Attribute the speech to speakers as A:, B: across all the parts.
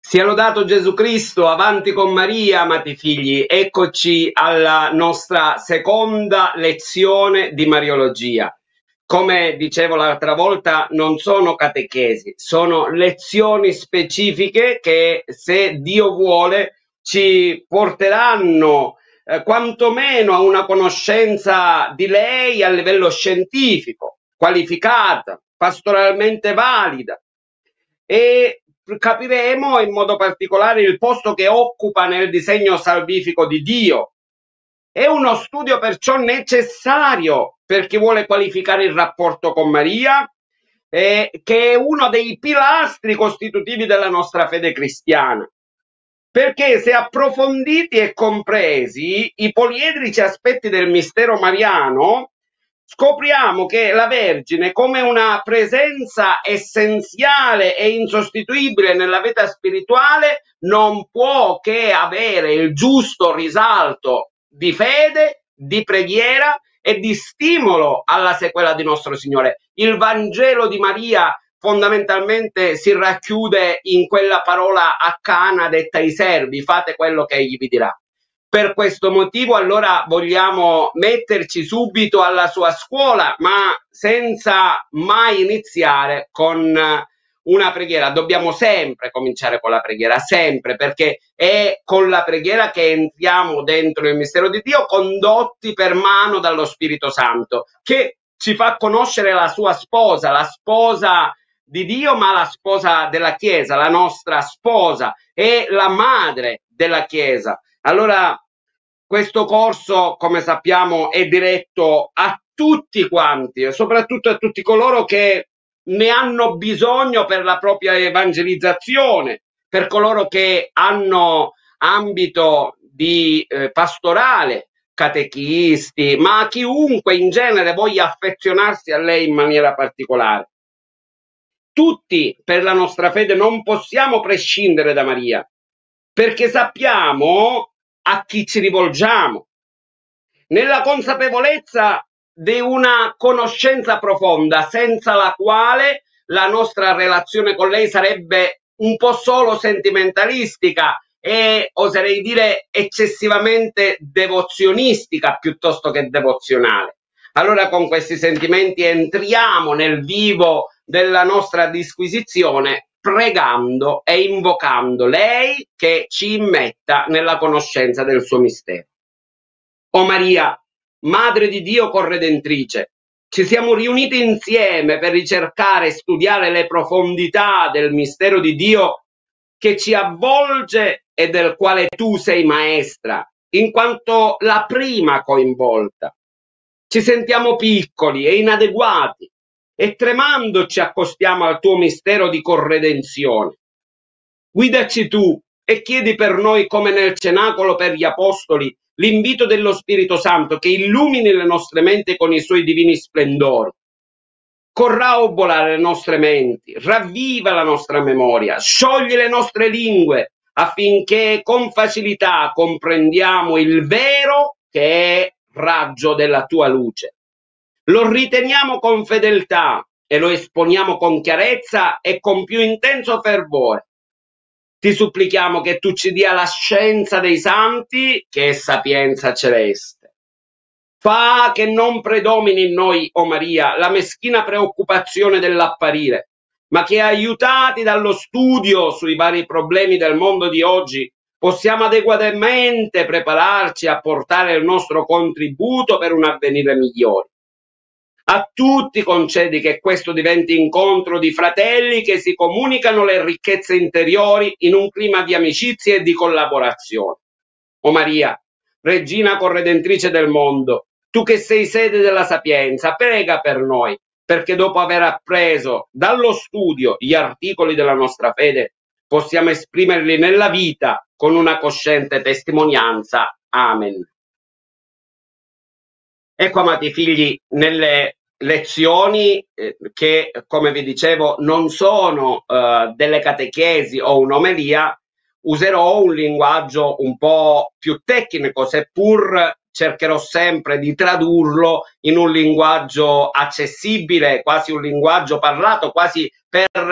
A: Sia lodato Gesù Cristo, avanti con Maria, amati figli. Eccoci alla nostra seconda lezione di Mariologia. Come dicevo l'altra volta, non sono catechesi, sono lezioni specifiche che, se Dio vuole, ci porteranno quantomeno a una conoscenza di lei a livello scientifico, qualificata, pastoralmente valida, e capiremo in modo particolare il posto che occupa nel disegno salvifico di Dio. È uno studio perciò necessario per chi vuole qualificare il rapporto con Maria, che è uno dei pilastri costitutivi della nostra fede cristiana. Perché se approfonditi e compresi i poliedrici aspetti del mistero mariano, scopriamo che la Vergine, come una presenza essenziale e insostituibile nella vita spirituale, non può che avere il giusto risalto di fede, di preghiera e di stimolo alla sequela di nostro Signore. Il Vangelo di Maria fondamentalmente si racchiude in quella parola a Cana detta ai servi: fate quello che egli vi dirà. Per questo motivo allora vogliamo metterci subito alla sua scuola, ma senza mai iniziare con una preghiera. Dobbiamo sempre cominciare con la preghiera, sempre, perché è con la preghiera che entriamo dentro il mistero di Dio, condotti per mano dallo Spirito Santo, che ci fa conoscere la sua sposa, la sposa di Dio, ma la sposa della Chiesa, la nostra sposa, e la madre della Chiesa. Allora, questo corso, come sappiamo, è diretto a tutti quanti, e soprattutto a tutti coloro che ne hanno bisogno per la propria evangelizzazione, per coloro che hanno ambito di pastorale, catechisti, ma chiunque in genere voglia affezionarsi a lei in maniera particolare. Tutti per la nostra fede non possiamo prescindere da Maria, perché sappiamo a chi ci rivolgiamo, nella consapevolezza di una conoscenza profonda, senza la quale la nostra relazione con lei sarebbe un po' solo sentimentalistica e, oserei dire, eccessivamente devozionistica piuttosto che devozionale. Allora, con questi sentimenti entriamo nel vivo della nostra disquisizione, pregando e invocando lei che ci immetta nella conoscenza del suo mistero. O Maria, Madre di Dio corredentrice, ci siamo riuniti insieme per ricercare e studiare le profondità del mistero di Dio che ci avvolge e del quale tu sei maestra, in quanto la prima coinvolta. Ci sentiamo piccoli e inadeguati e tremando ci accostiamo al tuo mistero di corredenzione. Guidaci tu e chiedi per noi, come nel cenacolo per gli apostoli, l'invito dello Spirito Santo che illumini le nostre menti con i suoi divini splendori. Corrobola le nostre menti, ravviva la nostra memoria, scioglie le nostre lingue affinché con facilità comprendiamo il vero che è raggio della tua luce. Lo riteniamo con fedeltà e lo esponiamo con chiarezza e con più intenso fervore. Ti supplichiamo che tu ci dia la scienza dei santi, che è sapienza celeste. Fa che non predomini in noi, o Maria, la meschina preoccupazione dell'apparire, ma che, aiutati dallo studio sui vari problemi del mondo di oggi, possiamo adeguatamente prepararci a portare il nostro contributo per un avvenire migliore. A tutti concedi che questo diventi incontro di fratelli che si comunicano le ricchezze interiori in un clima di amicizia e di collaborazione. O Maria, Regina corredentrice del mondo, tu che sei sede della sapienza, prega per noi, perché dopo aver appreso dallo studio gli articoli della nostra fede, possiamo esprimerli nella vita con una cosciente testimonianza. Amen. Ecco, amati figli, nelle lezioni che, come vi dicevo, non sono delle catechesi o un'omelia, userò un linguaggio un po' più tecnico, seppur cercherò sempre di tradurlo in un linguaggio accessibile, quasi un linguaggio parlato, quasi per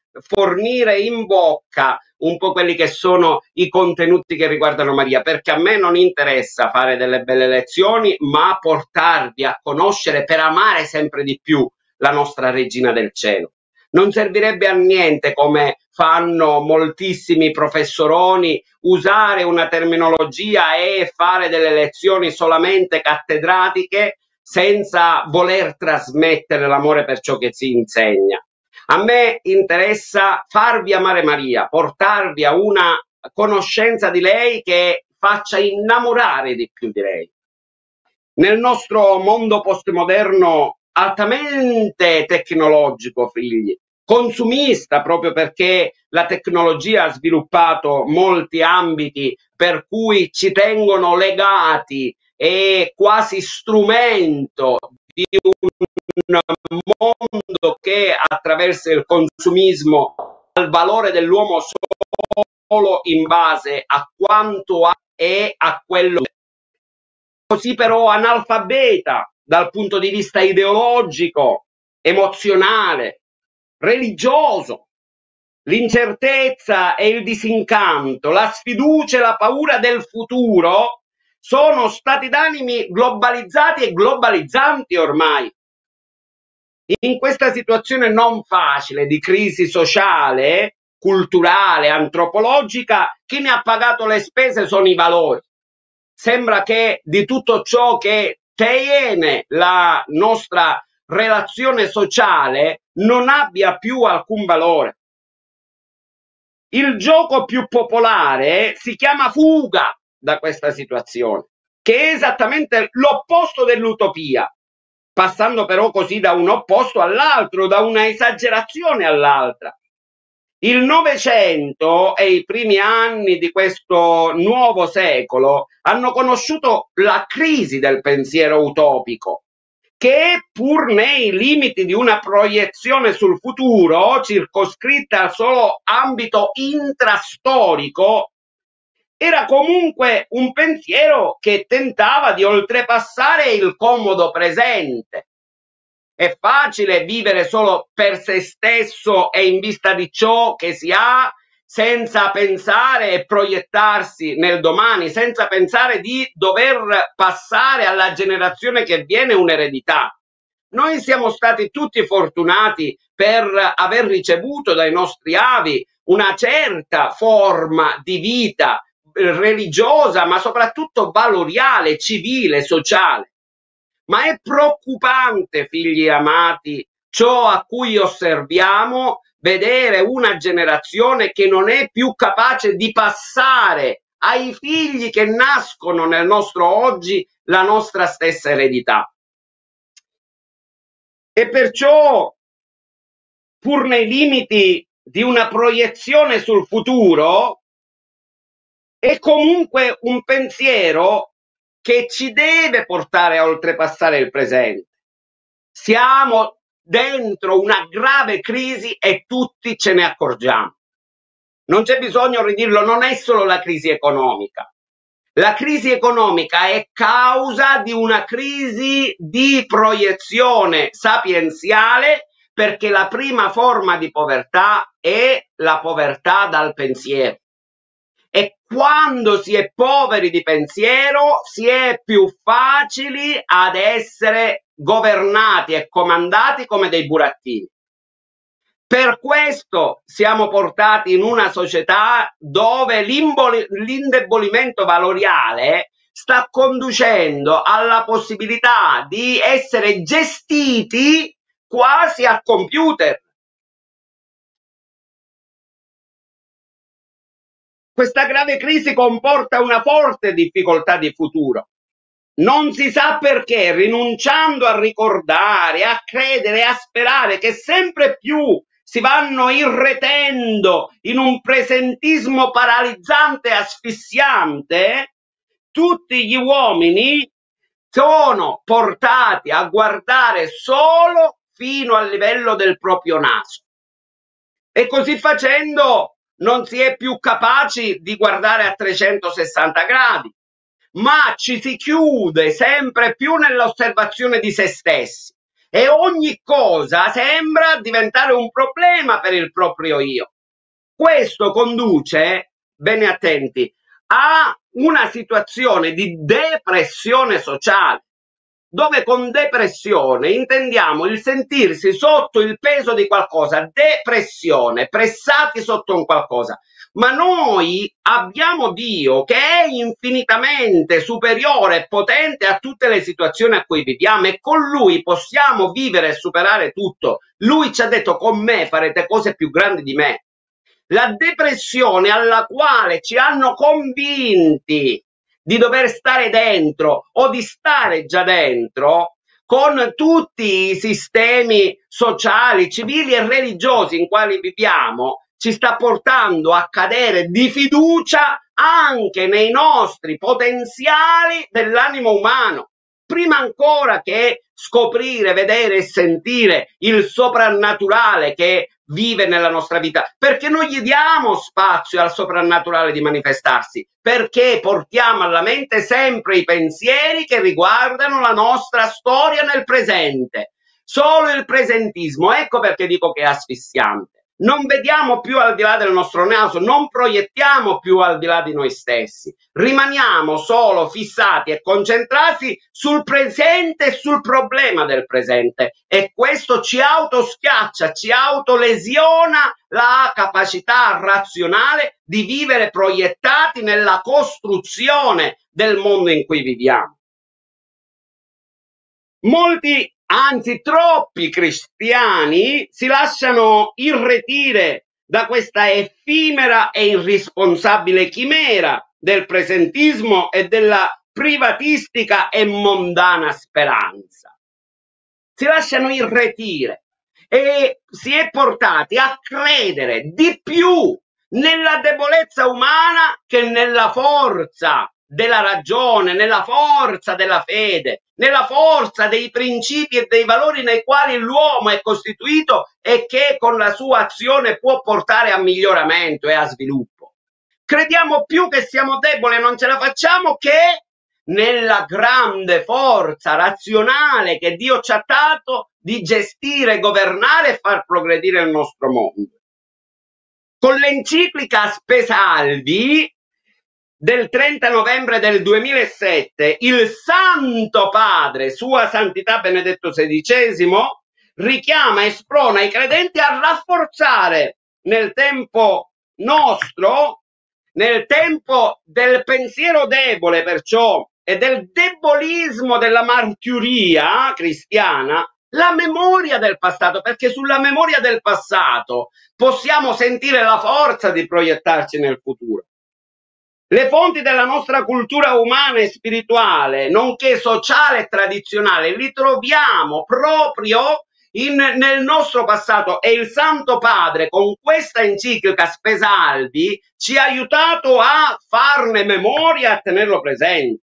A: fornire in bocca un po' quelli che sono i contenuti che riguardano Maria, perché a me non interessa fare delle belle lezioni, ma portarvi a conoscere per amare sempre di più la nostra Regina del Cielo. Non servirebbe a niente, come fanno moltissimi professoroni, usare una terminologia e fare delle lezioni solamente cattedratiche senza voler trasmettere l'amore per ciò che si insegna. A me interessa farvi amare Maria, portarvi a una conoscenza di lei che faccia innamorare di più di lei. Nel nostro mondo postmoderno altamente tecnologico, figli, consumista, proprio perché la tecnologia ha sviluppato molti ambiti per cui ci tengono legati e quasi strumento di un mondo che attraverso il consumismo ha il valore dell'uomo solo in base a quanto ha e a quello che è. Così però analfabeta dal punto di vista ideologico, emozionale, religioso. L'incertezza e il disincanto, la sfiducia e la paura del futuro sono stati d'animi globalizzati e globalizzanti ormai. In questa situazione non facile di crisi sociale, culturale, antropologica, chi ne ha pagato le spese sono i valori. Sembra che di tutto ciò che tiene la nostra relazione sociale non abbia più alcun valore. Il gioco più popolare si chiama fuga da questa situazione, che è esattamente l'opposto dell'utopia, passando però così da un opposto all'altro, da una esagerazione all'altra. Il Novecento e i primi anni di questo nuovo secolo hanno conosciuto la crisi del pensiero utopico, che pur nei limiti di una proiezione sul futuro circoscritta al solo ambito intrastorico, era comunque un pensiero che tentava di oltrepassare il comodo presente. È facile vivere solo per se stesso e in vista di ciò che si ha, senza pensare e proiettarsi nel domani, senza pensare di dover passare alla generazione che viene un'eredità. Noi siamo stati tutti fortunati per aver ricevuto dai nostri avi una certa forma di vita religiosa, ma soprattutto valoriale, civile, sociale. Ma è preoccupante, figli amati, ciò a cui osserviamo, vedere una generazione che non è più capace di passare ai figli che nascono nel nostro oggi la nostra stessa eredità. E perciò, pur nei limiti di una proiezione sul futuro, è comunque un pensiero che ci deve portare a oltrepassare il presente. Siamo dentro una grave crisi e tutti ce ne accorgiamo. Non c'è bisogno di dirlo, non è solo la crisi economica. La crisi economica è causa di una crisi di proiezione sapienziale, perché la prima forma di povertà è la povertà dal pensiero. E quando si è poveri di pensiero si è più facili ad essere governati e comandati come dei burattini. Per questo siamo portati in una società dove l'indebolimento valoriale sta conducendo alla possibilità di essere gestiti quasi al computer. Questa grave crisi comporta una forte difficoltà di futuro. Non si sa perché, rinunciando a ricordare, a credere, a sperare che sempre più si vanno irretendo in un presentismo paralizzante e asfissiante, tutti gli uomini sono portati a guardare solo fino al livello del proprio naso. E così facendo non si è più capaci di guardare a 360 gradi, ma ci si chiude sempre più nell'osservazione di se stessi. e ogni cosa sembra diventare un problema per il proprio io. Questo conduce, bene attenti, a una situazione di depressione sociale, dove con depressione intendiamo il sentirsi sotto il peso di qualcosa, depressione, pressati sotto un qualcosa. Ma noi abbiamo Dio che è infinitamente superiore e potente a tutte le situazioni a cui viviamo, e con Lui possiamo vivere e superare tutto. Lui ci ha detto: con me farete cose più grandi di me. La depressione alla quale ci hanno convinti di dover stare dentro o di stare già dentro, con tutti i sistemi sociali, civili e religiosi in quali viviamo, ci sta portando a cadere di fiducia anche nei nostri potenziali dell'animo umano. Prima ancora che scoprire, vedere e sentire il soprannaturale che vive nella nostra vita, perché non gli diamo spazio al soprannaturale di manifestarsi, perché portiamo alla mente sempre i pensieri che riguardano la nostra storia nel presente, solo il presentismo. Ecco perché dico che è asfissiante. Non vediamo più al di là del nostro naso, non proiettiamo più al di là di noi stessi, rimaniamo solo fissati e concentrati sul presente e sul problema del presente, e questo ci autoschiaccia, ci autolesiona la capacità razionale di vivere proiettati nella costruzione del mondo in cui viviamo. Molti, anzi troppi cristiani si lasciano irretire da questa effimera e irresponsabile chimera del presentismo e della privatistica e mondana speranza. Si lasciano irretire e si è portati a credere di più nella debolezza umana che nella forza della ragione, nella forza della fede, nella forza dei principi e dei valori nei quali l'uomo è costituito e che con la sua azione può portare a miglioramento e a sviluppo. Crediamo più che siamo deboli e non ce la facciamo che nella grande forza razionale che Dio ci ha dato di gestire, governare e far progredire il nostro mondo. Con l'enciclica Spesalvi del 30 novembre del 2007, il Santo Padre, Sua Santità Benedetto XVI, richiama e sprona i credenti a rafforzare nel tempo nostro, nel tempo del pensiero debole perciò e del debolismo della martiria cristiana, la memoria del passato, perché sulla memoria del passato possiamo sentire la forza di proiettarci nel futuro. Le fonti della nostra cultura umana e spirituale, nonché sociale e tradizionale, li troviamo proprio nel nostro passato, e il Santo Padre con questa enciclica Spesalvi ci ha aiutato a farne memoria e a tenerlo presente.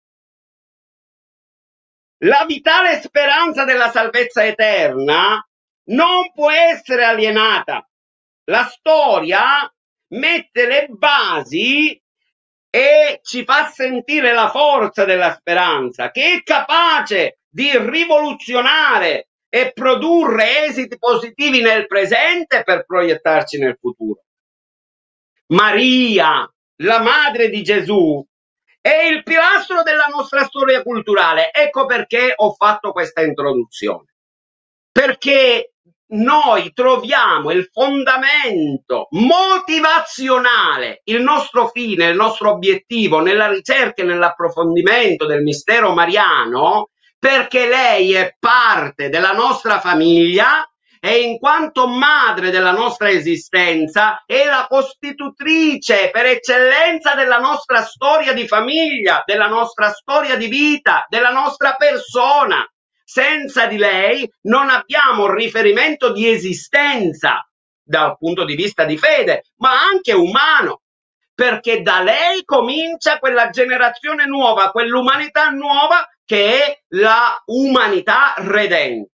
A: La vitale speranza della salvezza eterna non può essere alienata. La storia mette le basi e ci fa sentire la forza della speranza, che è capace di rivoluzionare e produrre esiti positivi nel presente per proiettarci nel futuro. Maria, la madre di Gesù, è il pilastro della nostra storia culturale. Ecco perché ho fatto questa introduzione, perché noi troviamo il fondamento motivazionale, il nostro fine, il nostro obiettivo nella ricerca e nell'approfondimento del mistero mariano, perché lei è parte della nostra famiglia e in quanto madre della nostra esistenza è la costitutrice per eccellenza della nostra storia di famiglia, della nostra storia di vita, della nostra persona. Senza di lei non abbiamo riferimento di esistenza dal punto di vista di fede, ma anche umano, perché da lei comincia quella generazione nuova, quell'umanità nuova che è la umanità redenta.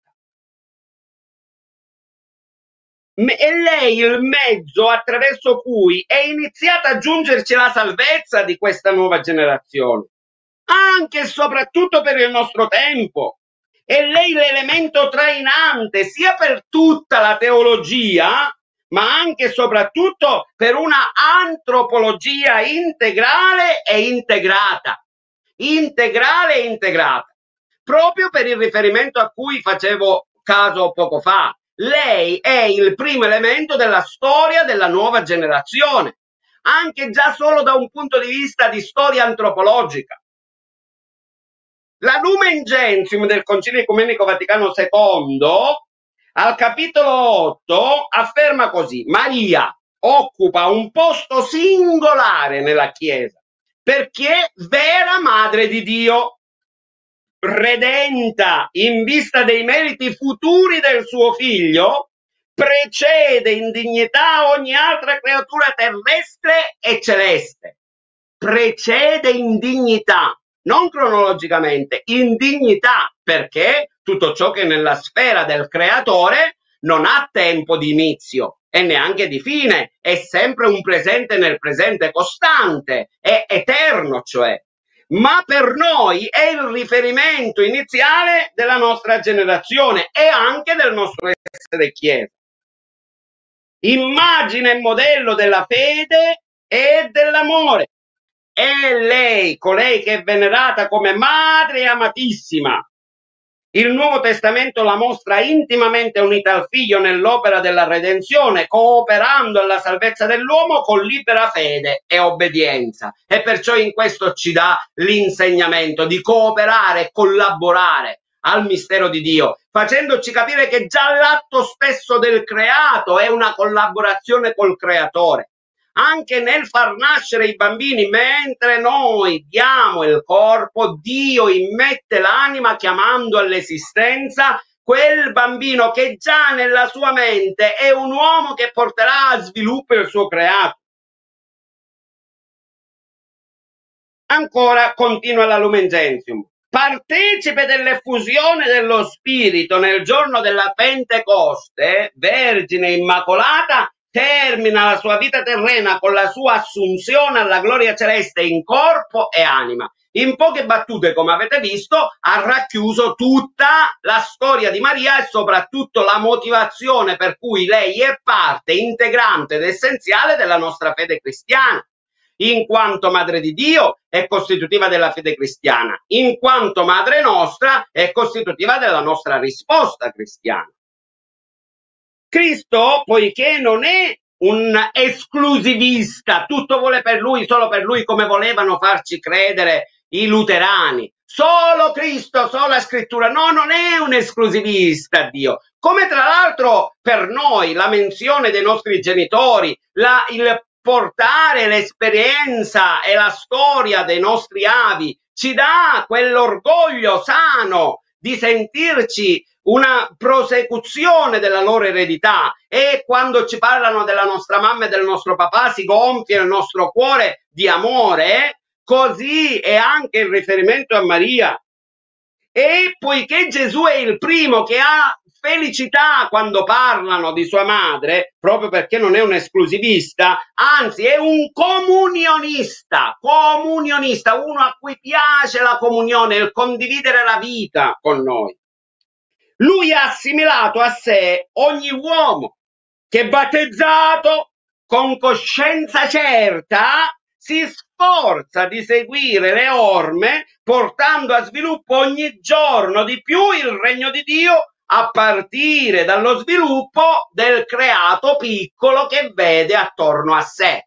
A: È lei il mezzo attraverso cui è iniziata a giungerci la salvezza di questa nuova generazione, anche e soprattutto per il nostro tempo. È lei l'elemento trainante sia per tutta la teologia, ma anche e soprattutto per una antropologia integrale e integrata. Integrale e integrata. Proprio per il riferimento a cui facevo caso poco fa. Lei è il primo elemento della storia della nuova generazione, anche già solo da un punto di vista di storia antropologica. La Lumen Gentium del Concilio Ecumenico Vaticano II, al capitolo 8, afferma così: Maria occupa un posto singolare nella Chiesa, perché è vera Madre di Dio, redenta in vista dei meriti futuri del suo Figlio, precede in dignità ogni altra creatura terrestre e celeste. Precede in dignità, non cronologicamente, in dignità, perché tutto ciò che è nella sfera del creatore non ha tempo di inizio e neanche di fine, è sempre un presente nel presente costante, è eterno, cioè. Ma per noi è il riferimento iniziale della nostra generazione e anche del nostro essere Chiesa. Immagine e modello della fede e dell'amore. È lei, colei che è venerata come madre amatissima. Il Nuovo Testamento la mostra intimamente unita al Figlio nell'opera della redenzione, cooperando alla salvezza dell'uomo con libera fede e obbedienza. E perciò in questo ci dà l'insegnamento di cooperare e collaborare al mistero di Dio, facendoci capire che già l'atto stesso del creato è una collaborazione col creatore. Anche nel far nascere i bambini, mentre noi diamo il corpo, Dio immette l'anima chiamando all'esistenza quel bambino che già nella sua mente è un uomo che porterà a sviluppo il suo creato. Ancora continua la Lumen Gentium. Partecipe dell'effusione dello Spirito nel giorno della Pentecoste, Vergine Immacolata, termina la sua vita terrena con la sua assunzione alla gloria celeste in corpo e anima. In poche battute, come avete visto, ha racchiuso tutta la storia di Maria e soprattutto la motivazione per cui lei è parte integrante ed essenziale della nostra fede cristiana. In quanto Madre di Dio è costitutiva della fede cristiana, in quanto Madre nostra è costitutiva della nostra risposta cristiana. Cristo, poiché non è un esclusivista, tutto vuole per lui, solo per lui, come volevano farci credere i luterani, solo Cristo, sola scrittura. No, non è un esclusivista Dio, come tra l'altro per noi la menzione dei nostri genitori, il portare l'esperienza e la storia dei nostri avi ci dà quell'orgoglio sano di sentirci una prosecuzione della loro eredità, e quando ci parlano della nostra mamma e del nostro papà si gonfia il nostro cuore di amore. Così è anche il riferimento a Maria. E poiché Gesù è il primo che ha felicità quando parlano di sua madre, proprio perché non è un esclusivista, anzi è un comunionista, uno a cui piace la comunione, il condividere la vita con noi. Lui ha assimilato a sé ogni uomo che, battezzato con coscienza certa, si sforza di seguire le orme, portando a sviluppo ogni giorno di più il regno di Dio, a partire dallo sviluppo del creato piccolo che vede attorno a sé.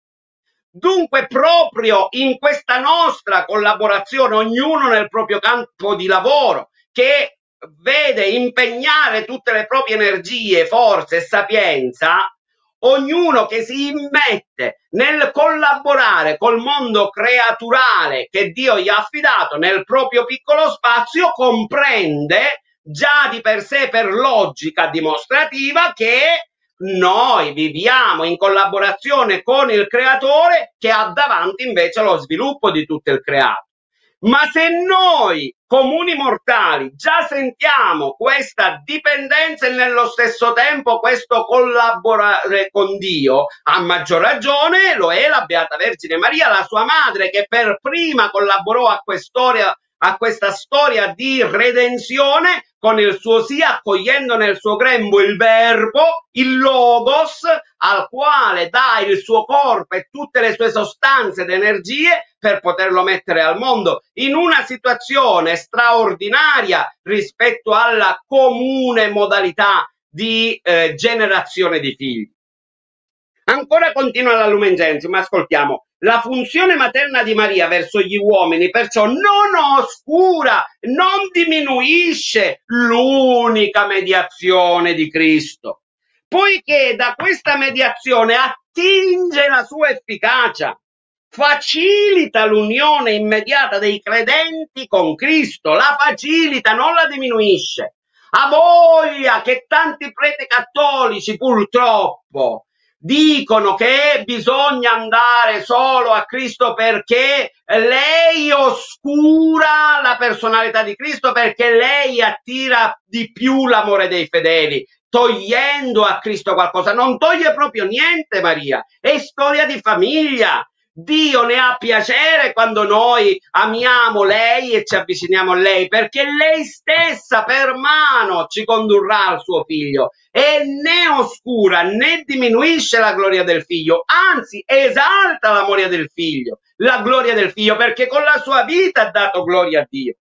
A: Dunque, proprio in questa nostra collaborazione, ognuno nel proprio campo di lavoro, che vede impegnare tutte le proprie energie, forze e sapienza, ognuno che si immette nel collaborare col mondo creaturale che Dio gli ha affidato nel proprio piccolo spazio, comprende già di per sé, per logica dimostrativa, che noi viviamo in collaborazione con il creatore, che ha davanti invece lo sviluppo di tutto il creato. Ma se noi comuni mortali già sentiamo questa dipendenza e nello stesso tempo questo collaborare con Dio, a maggior ragione lo è la Beata Vergine Maria, la sua madre, che per prima collaborò a a questa storia di redenzione con il suo sì, accogliendo nel suo grembo il verbo, il logos, al quale dà il suo corpo e tutte le sue sostanze ed energie per poterlo mettere al mondo in una situazione straordinaria rispetto alla comune modalità di generazione di figli. Ancora continua la Lumen Gentium, ascoltiamo. La funzione materna di Maria verso gli uomini perciò non oscura, non diminuisce l'unica mediazione di Cristo, poiché da questa mediazione attinge la sua efficacia, facilita l'unione immediata dei credenti con Cristo, la facilita, non la diminuisce. Ha voglia che tanti preti cattolici purtroppo dicono che bisogna andare solo a Cristo perché lei oscura la personalità di Cristo, perché lei attira di più l'amore dei fedeli, togliendo a Cristo qualcosa. Non toglie proprio niente Maria, è storia di famiglia. Dio ne ha piacere quando noi amiamo lei e ci avviciniamo a lei, perché lei stessa per mano ci condurrà al suo figlio e né oscura né diminuisce la gloria del figlio, anzi esalta l'amore del figlio, la gloria del figlio, perché con la sua vita ha dato gloria a Dio.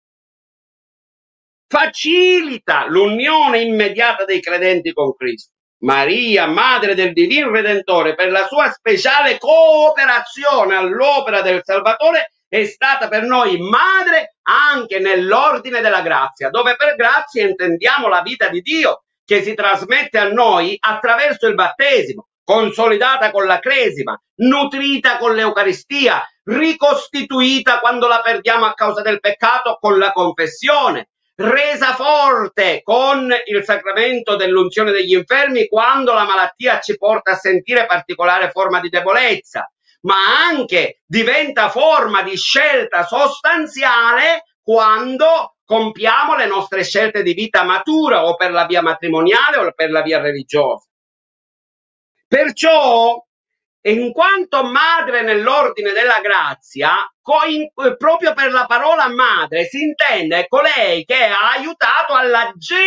A: Facilita l'unione immediata dei credenti con Cristo. Maria, madre del Divino Redentore, per la sua speciale cooperazione all'opera del Salvatore, è stata per noi madre anche nell'ordine della grazia, dove per grazia intendiamo la vita di Dio che si trasmette a noi attraverso il battesimo, consolidata con la cresima, nutrita con l'Eucaristia, ricostituita quando la perdiamo a causa del peccato con la confessione, resa forte con il sacramento dell'unzione degli infermi quando la malattia ci porta a sentire particolare forma di debolezza, ma anche diventa forma di scelta sostanziale quando compiamo le nostre scelte di vita matura o per la via matrimoniale o per la via religiosa. Perciò, in quanto madre nell'ordine della grazia, proprio per la parola madre si intende colei che ha aiutato alla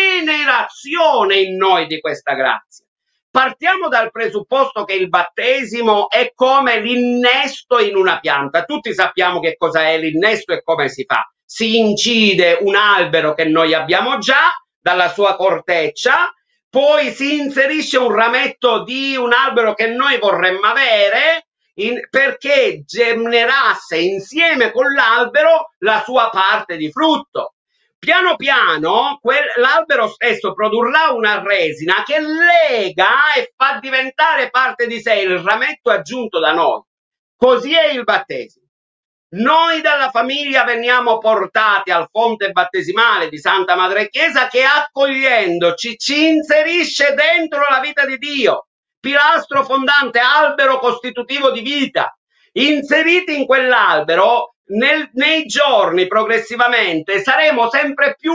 A: generazione in noi di questa grazia. Partiamo dal presupposto che il battesimo è come l'innesto in una pianta. Tutti sappiamo che cosa è l'innesto e come si fa. Si incide un albero che noi abbiamo già dalla sua corteccia, poi si inserisce un rametto di un albero che noi vorremmo avere perché generasse insieme con l'albero la sua parte di frutto. Piano piano l'albero stesso produrrà una resina che lega e fa diventare parte di sé il rametto aggiunto da noi. Così è il battesimo. Noi dalla famiglia veniamo portati al fonte battesimale di Santa Madre Chiesa che accogliendoci ci inserisce dentro la vita di Dio, pilastro fondante, albero costitutivo di vita. Inseriti in quell'albero, nei giorni progressivamente saremo sempre più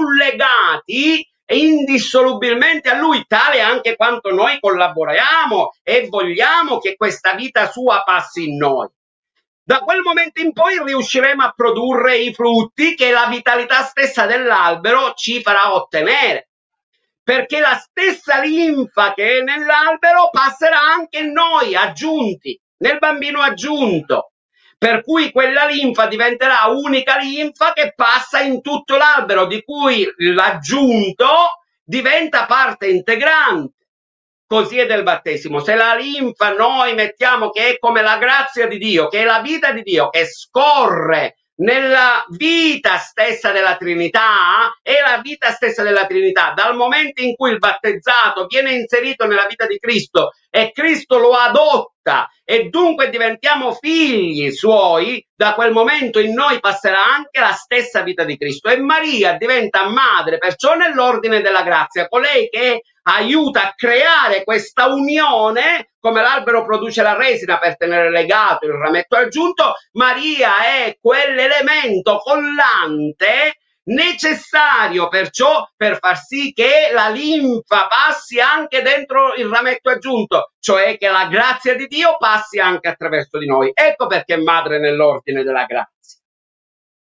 A: legati indissolubilmente a Lui, tale anche quanto noi collaboriamo e vogliamo che questa vita sua passi in noi. Da quel momento in poi riusciremo a produrre i frutti che la vitalità stessa dell'albero ci farà ottenere, perché la stessa linfa che è nell'albero passerà anche in noi, aggiunti, nel bambino aggiunto, per cui quella linfa diventerà unica linfa che passa in tutto l'albero, di cui l'aggiunto diventa parte integrante. Così è del battesimo. Se la linfa noi mettiamo che è come la grazia di Dio, che è la vita di Dio, che scorre nella vita stessa della Trinità, è la vita stessa della Trinità. Dal momento in cui il battezzato viene inserito nella vita di Cristo e Cristo lo adotta e dunque diventiamo figli suoi, da quel momento in noi passerà anche la stessa vita di Cristo. E Maria diventa madre, perciò nell'ordine della grazia, colei che aiuta a creare questa unione, come l'albero produce la resina per tenere legato il rametto aggiunto. Maria è quell'elemento collante necessario perciò per far sì che la linfa passi anche dentro il rametto aggiunto, cioè che la grazia di Dio passi anche attraverso di noi. Ecco perché è madre nell'ordine della grazia.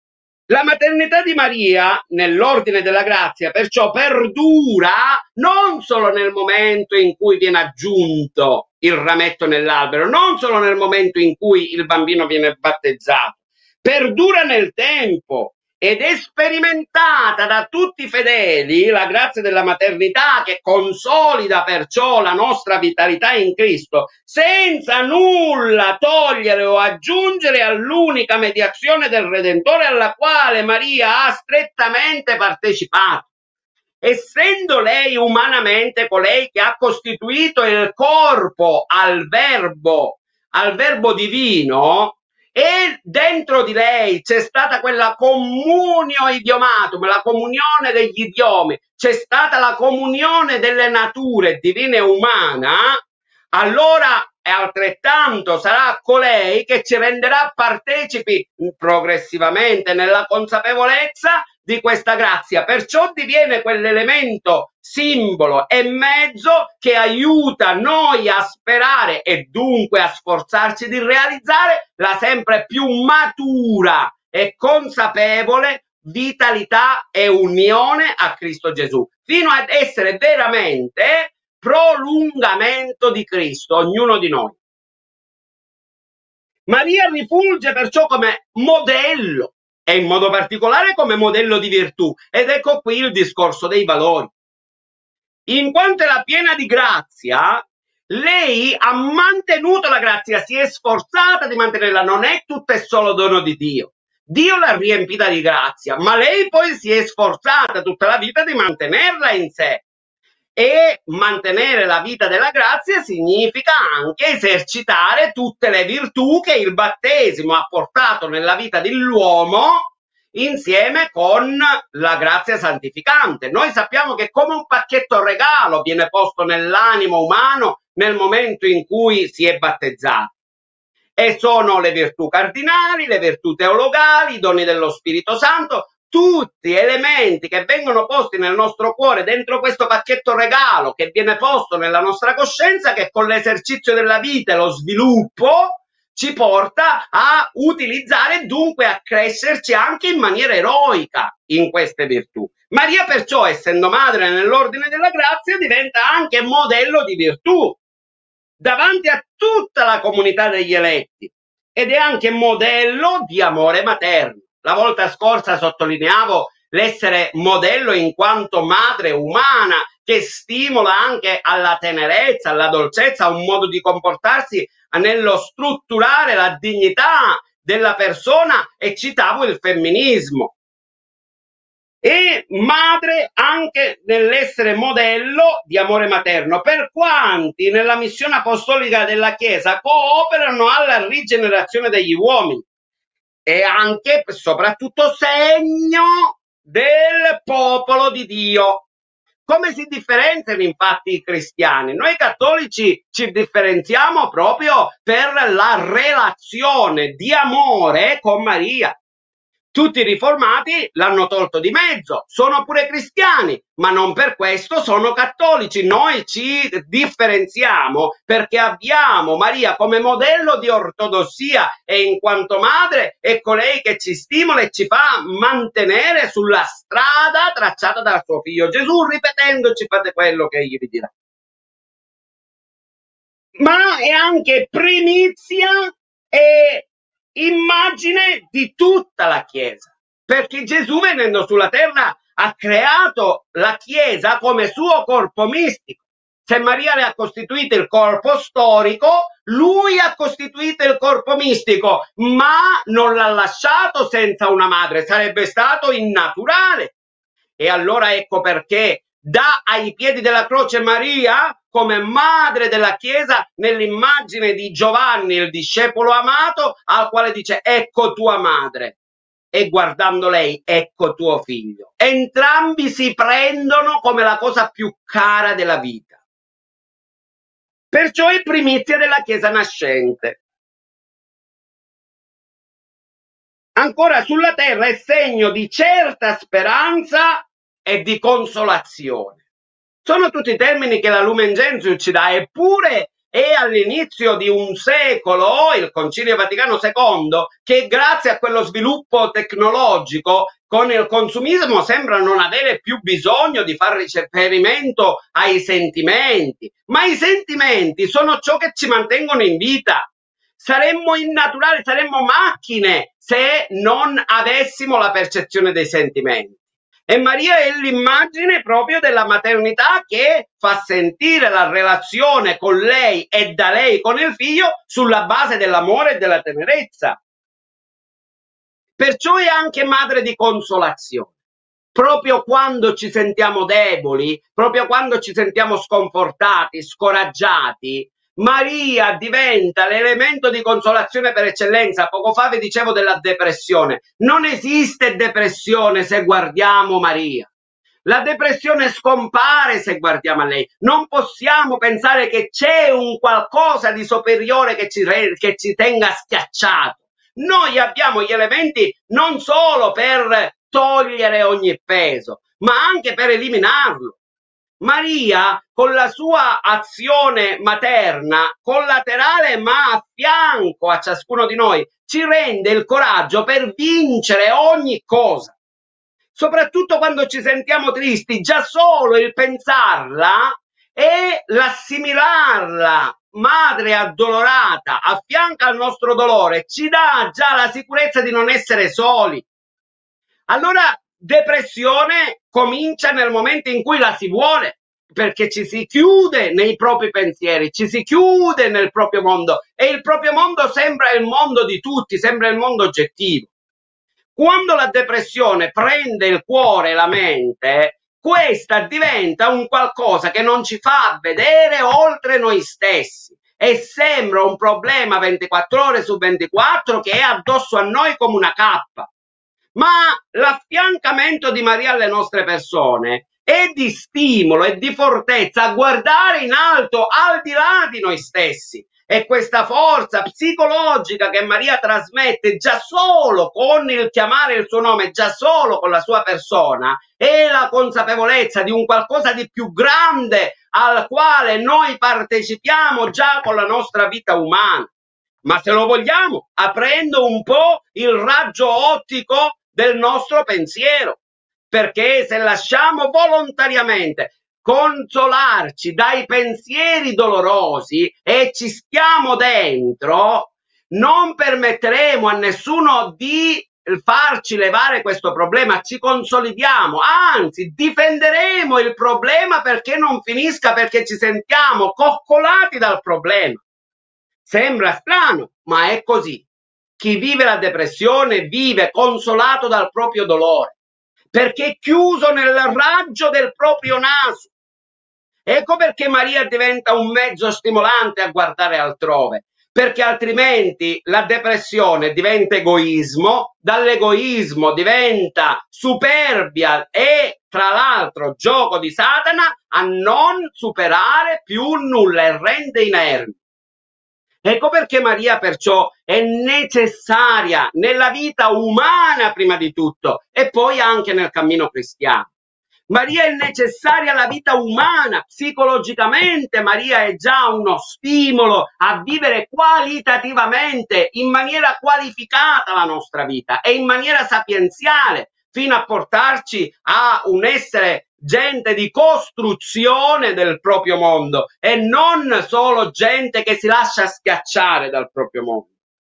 A: La maternità di Maria, nell'ordine della grazia, perciò perdura non solo nel momento in cui viene aggiunto il rametto nell'albero, non solo nel momento in cui il bambino viene battezzato, perdura nel tempo ed è sperimentata da tutti i fedeli la grazia della maternità, che consolida perciò la nostra vitalità in Cristo, senza nulla togliere o aggiungere all'unica mediazione del Redentore alla quale Maria ha strettamente partecipato. Essendo lei umanamente colei che ha costituito il corpo al verbo divino, e dentro di lei c'è stata quella communio idiomatum, la comunione degli idiomi, c'è stata la comunione delle nature divina e umana, allora altrettanto sarà colei che ci renderà partecipi progressivamente nella consapevolezza di questa grazia. Perciò diviene quell'elemento simbolo e mezzo che aiuta noi a sperare e dunque a sforzarci di realizzare la sempre più matura e consapevole vitalità e unione a Cristo Gesù, fino ad essere veramente prolungamento di Cristo, ognuno di noi. Maria rifulge perciò come modello, e in modo particolare come modello di virtù, ed ecco qui il discorso dei valori. In quanto è la piena di grazia, lei ha mantenuto la grazia, si è sforzata di mantenerla, non è tutto e solo dono di Dio. Dio l'ha riempita di grazia, ma lei poi si è sforzata tutta la vita di mantenerla in sé. E mantenere la vita della grazia significa anche esercitare tutte le virtù che il battesimo ha portato nella vita dell'uomo insieme con la grazia santificante. Noi sappiamo che come un pacchetto regalo viene posto nell'animo umano nel momento in cui si è battezzato. E sono le virtù cardinali, le virtù teologali, i doni dello Spirito Santo, tutti elementi che vengono posti nel nostro cuore dentro questo pacchetto regalo che viene posto nella nostra coscienza, che con l'esercizio della vita e lo sviluppo ci porta a utilizzare e dunque a crescerci anche in maniera eroica in queste virtù. Maria perciò, essendo madre nell'ordine della grazia, diventa anche modello di virtù davanti a tutta la comunità degli eletti ed è anche modello di amore materno. La volta scorsa sottolineavo l'essere modello in quanto madre umana che stimola anche alla tenerezza, alla dolcezza, a un modo di comportarsi nello strutturare la dignità della persona, e citavo il femminismo. E madre anche nell'essere modello di amore materno, per quanti nella missione apostolica della Chiesa cooperano alla rigenerazione degli uomini, e anche soprattutto segno del popolo di Dio. Come si differenziano infatti i cristiani? Noi cattolici ci differenziamo proprio per la relazione di amore con Maria. Tutti i riformati l'hanno tolto di mezzo, sono pure cristiani, ma non per questo sono cattolici. Noi ci differenziamo perché abbiamo Maria come modello di ortodossia e in quanto madre è colei che ci stimola e ci fa mantenere sulla strada tracciata dal suo figlio Gesù, ripetendoci: fate quello che egli vi dirà. Ma è anche primizia e immagine di tutta la Chiesa, perché Gesù, venendo sulla terra, ha creato la Chiesa come suo corpo mistico. Se Maria le ha costituito il corpo storico, lui ha costituito il corpo mistico, ma non l'ha lasciato senza una madre, sarebbe stato innaturale. E allora ecco perché dà ai piedi della croce Maria come madre della Chiesa, nell'immagine di Giovanni, il discepolo amato, al quale dice: ecco tua madre, e guardando lei: ecco tuo figlio. Entrambi si prendono come la cosa più cara della vita. Perciò è primizia della Chiesa nascente. Ancora sulla terra è segno di certa speranza e di consolazione. Sono tutti termini che la Lumen Gentium ci dà, eppure è all'inizio di un secolo, il Concilio Vaticano II, che grazie a quello sviluppo tecnologico con il consumismo sembra non avere più bisogno di fare riferimento ai sentimenti, ma i sentimenti sono ciò che ci mantengono in vita. Saremmo innaturali, saremmo macchine se non avessimo la percezione dei sentimenti. E Maria è l'immagine proprio della maternità che fa sentire la relazione con lei e da lei con il figlio sulla base dell'amore e della tenerezza. Perciò è anche madre di consolazione. Proprio quando ci sentiamo deboli, proprio quando ci sentiamo sconfortati, scoraggiati, Maria diventa l'elemento di consolazione per eccellenza. Poco fa vi dicevo della depressione. Non esiste depressione se guardiamo Maria. La depressione scompare se guardiamo a lei. Non possiamo pensare che c'è un qualcosa di superiore che ci tenga schiacciato. Noi abbiamo gli elementi non solo per togliere ogni peso, ma anche per eliminarlo. Maria, con la sua azione materna, collaterale ma a fianco a ciascuno di noi, ci rende il coraggio per vincere ogni cosa. Soprattutto quando ci sentiamo tristi, già solo il pensarla e l'assimilarla madre addolorata a fianco al nostro dolore ci dà già la sicurezza di non essere soli. Allora depressione comincia nel momento in cui la si vuole, perché ci si chiude nei propri pensieri, ci si chiude nel proprio mondo e il proprio mondo sembra il mondo di tutti, sembra il mondo oggettivo. Quando la depressione prende il cuore e la mente, questa diventa un qualcosa che non ci fa vedere oltre noi stessi e sembra un problema 24 ore su 24 che è addosso a noi come una cappa. Ma l'affiancamento di Maria alle nostre persone è di stimolo e di fortezza a guardare in alto, al di là di noi stessi. E questa forza psicologica che Maria trasmette già solo con il chiamare il suo nome, già solo con la sua persona, è la consapevolezza di un qualcosa di più grande al quale noi partecipiamo già con la nostra vita umana. Ma se lo vogliamo, aprendo un po' il raggio ottico del nostro pensiero, perché se lasciamo volontariamente consolarci dai pensieri dolorosi e ci stiamo dentro, non permetteremo a nessuno di farci levare questo problema, ci consolidiamo, anzi difenderemo il problema perché non finisca, perché ci sentiamo coccolati dal problema. Sembra strano, ma è così. Chi vive la depressione vive consolato dal proprio dolore, perché è chiuso nel raggio del proprio naso. Ecco perché Maria diventa un mezzo stimolante a guardare altrove, perché altrimenti la depressione diventa egoismo, dall'egoismo diventa superbia e tra l'altro gioco di Satana a non superare più nulla e rende inermi. Ecco perché Maria perciò è necessaria nella vita umana prima di tutto e poi anche nel cammino cristiano. Maria è necessaria alla vita umana, psicologicamente Maria è già uno stimolo a vivere qualitativamente, in maniera qualificata la nostra vita e in maniera sapienziale, fino a portarci a un essere gente di costruzione del proprio mondo e non solo gente che si lascia schiacciare dal proprio mondo.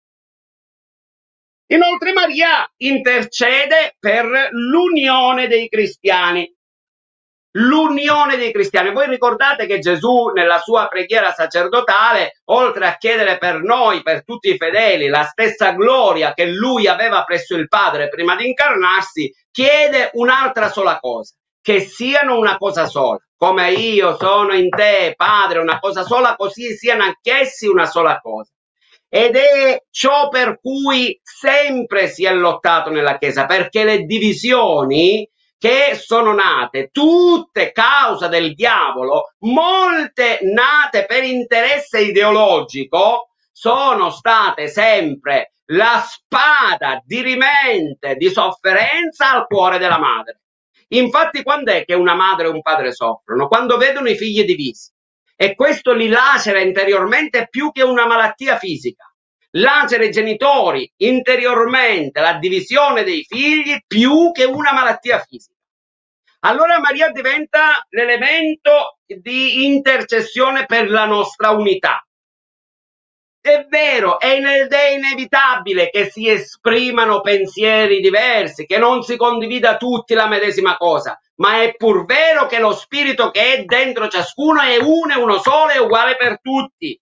A: Inoltre Maria intercede per l'unione dei cristiani. L'unione dei cristiani. Voi ricordate che Gesù nella sua preghiera sacerdotale, oltre a chiedere per noi, per tutti i fedeli, la stessa gloria che lui aveva presso il Padre prima di incarnarsi, chiede un'altra sola cosa, che siano una cosa sola. Come io sono in te, Padre, una cosa sola, così siano anch'essi una sola cosa. Ed è ciò per cui sempre si è lottato nella Chiesa, perché le divisioni che sono nate, tutte causa del diavolo, molte nate per interesse ideologico, sono state sempre la spada dirimente di sofferenza al cuore della madre. Infatti, quando è che una madre e un padre soffrono? Quando vedono i figli divisi. e questo li lacera interiormente più che una malattia fisica. Lacera i genitori interiormente, la divisione dei figli più che una malattia fisica. Allora Maria diventa l'elemento di intercessione per la nostra unità. È vero, è inevitabile che si esprimano pensieri diversi, che non si condivida tutti la medesima cosa, ma è pur vero che lo spirito che è dentro ciascuno è uno solo e uguale per tutti.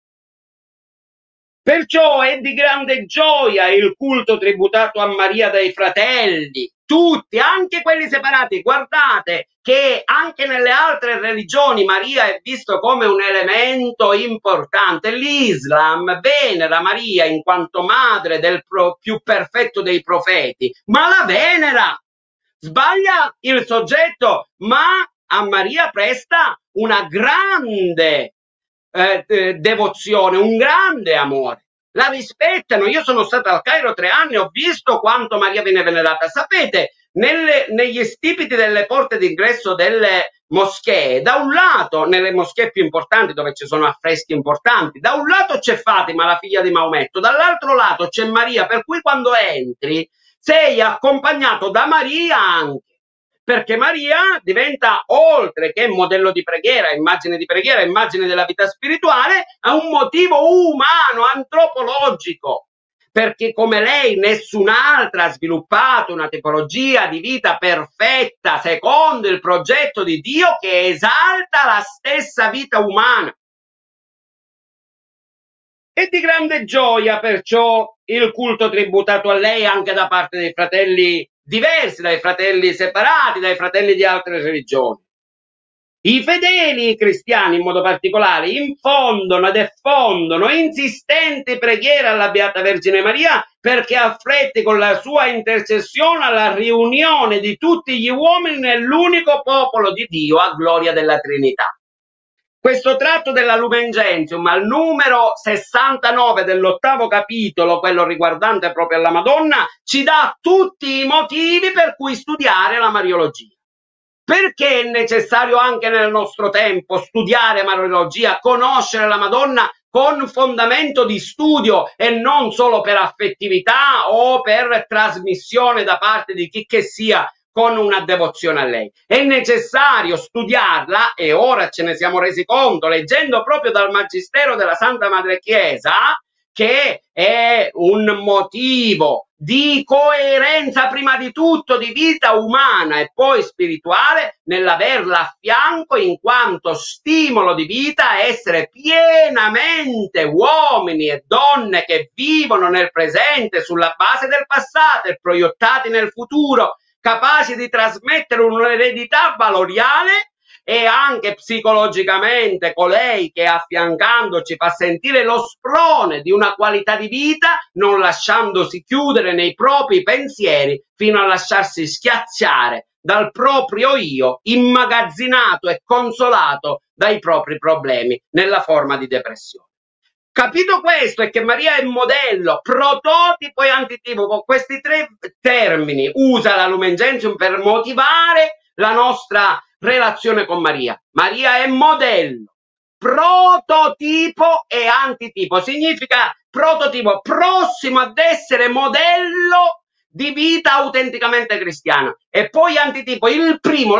A: Perciò è di grande gioia il culto tributato a Maria dai fratelli, tutti, anche quelli separati. Guardate che anche nelle altre religioni Maria è visto come un elemento importante. L'Islam venera Maria in quanto madre del più perfetto dei profeti, ma la venera. Sbaglia il soggetto, ma a Maria presta una grande devozione, un grande amore. La rispettano. Io sono stato al Cairo 3 anni, ho visto quanto Maria viene venerata. Sapete, negli stipiti delle porte d'ingresso delle moschee, da un lato, nelle moschee più importanti dove ci sono affreschi importanti, da un lato c'è Fatima, la figlia di Maometto, dall'altro lato c'è Maria, per cui quando entri sei accompagnato da Maria anche. Perché Maria diventa, oltre che modello di preghiera, immagine della vita spirituale, ha un motivo umano, antropologico, perché come lei nessun'altra ha sviluppato una tipologia di vita perfetta secondo il progetto di Dio che esalta la stessa vita umana. È di grande gioia perciò il culto tributato a lei anche da parte dei fratelli diversi, dai fratelli separati, dai fratelli di altre religioni. I fedeli cristiani in modo particolare infondono ed effondono insistenti preghiere alla Beata Vergine Maria perché affretti con la sua intercessione alla riunione di tutti gli uomini nell'unico popolo di Dio a gloria della Trinità. Questo tratto della Lumen Gentium al numero 69 dell'8° capitolo, quello riguardante proprio alla Madonna, ci dà tutti i motivi per cui studiare la Mariologia. Perché è necessario anche nel nostro tempo studiare Mariologia, conoscere la Madonna con fondamento di studio e non solo per affettività o per trasmissione da parte di chi che sia con una devozione a lei. È necessario studiarla e ora ce ne siamo resi conto leggendo proprio dal Magistero della Santa Madre Chiesa che è un motivo di coerenza prima di tutto di vita umana e poi spirituale nell'averla a fianco in quanto stimolo di vita a essere pienamente uomini e donne che vivono nel presente sulla base del passato e proiettati nel futuro, capaci di trasmettere un'eredità valoriale e anche psicologicamente colei che affiancandoci fa sentire lo sprone di una qualità di vita, non lasciandosi chiudere nei propri pensieri fino a lasciarsi schiacciare dal proprio io immagazzinato e consolato dai propri problemi nella forma di depressione. Capito questo, è che Maria è modello, prototipo e antitipo. Con questi 3 termini usa la Lumen Gentium per motivare la nostra relazione con Maria. Maria è modello, prototipo e antitipo. Significa prototipo, prossimo ad essere modello di vita autenticamente cristiana. E poi antitipo, il primo,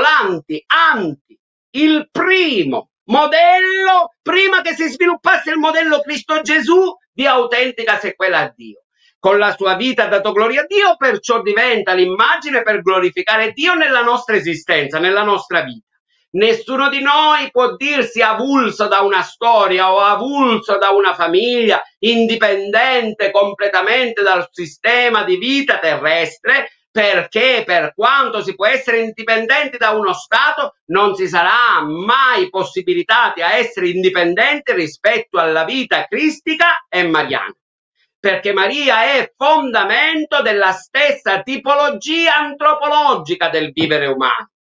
A: il primo modello, prima che si sviluppasse il modello Cristo Gesù di autentica sequela a Dio. Con la sua vita ha dato gloria a Dio, perciò diventa l'immagine per glorificare Dio nella nostra esistenza, nella nostra vita. Nessuno di noi può dirsi avulso da una storia o avulso da una famiglia, indipendente completamente dal sistema di vita terrestre, perché per quanto si può essere indipendenti da uno Stato, non si sarà mai possibilitati a essere indipendenti rispetto alla vita cristica e mariana. Perché Maria è fondamento della stessa tipologia antropologica del vivere umano.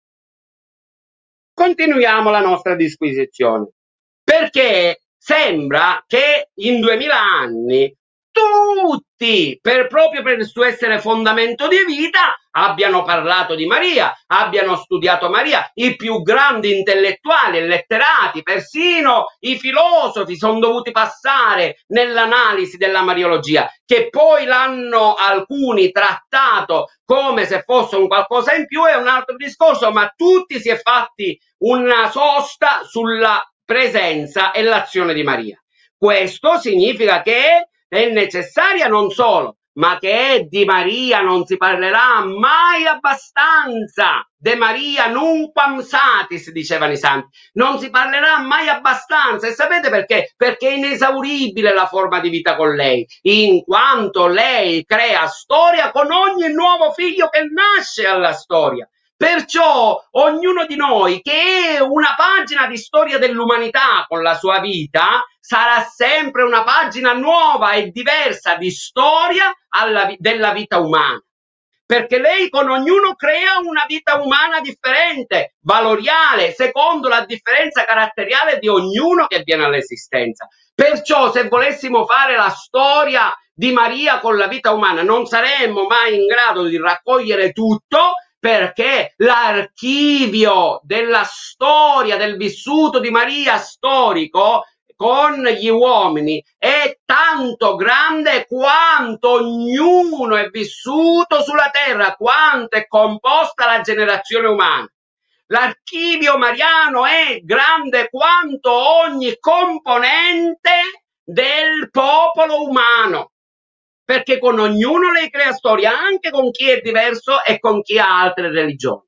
A: Continuiamo la nostra disquisizione, perché sembra che in 2000 anni tutti, proprio per il suo essere fondamento di vita, abbiano parlato di Maria, abbiano studiato Maria, i più grandi intellettuali e letterati, persino i filosofi sono dovuti passare nell'analisi della Mariologia, che poi l'hanno alcuni trattato come se fosse un qualcosa in più, è un altro discorso, ma tutti si è fatti una sosta sulla presenza e l'azione di Maria. Questo significa che è necessaria non solo, ma che di Maria non si parlerà mai abbastanza. De Maria nunquam satis, dicevano i santi. Non si parlerà mai abbastanza. E sapete perché? Perché è inesauribile la forma di vita con lei, in quanto lei crea storia con ogni nuovo figlio che nasce alla storia. Perciò ognuno di noi che è una pagina di storia dell'umanità con la sua vita sarà sempre una pagina nuova e diversa di storia della vita umana. Perché lei con ognuno crea una vita umana differente, valoriale, secondo la differenza caratteriale di ognuno che viene all'esistenza. Perciò se volessimo fare la storia di Maria con la vita umana non saremmo mai in grado di raccogliere tutto, perché l'archivio della storia, del vissuto di Maria storico con gli uomini è tanto grande quanto ognuno è vissuto sulla terra, quanto è composta la generazione umana. L'archivio mariano è grande quanto ogni componente del popolo umano, perché con ognuno lei crea storia, anche con chi è diverso e con chi ha altre religioni.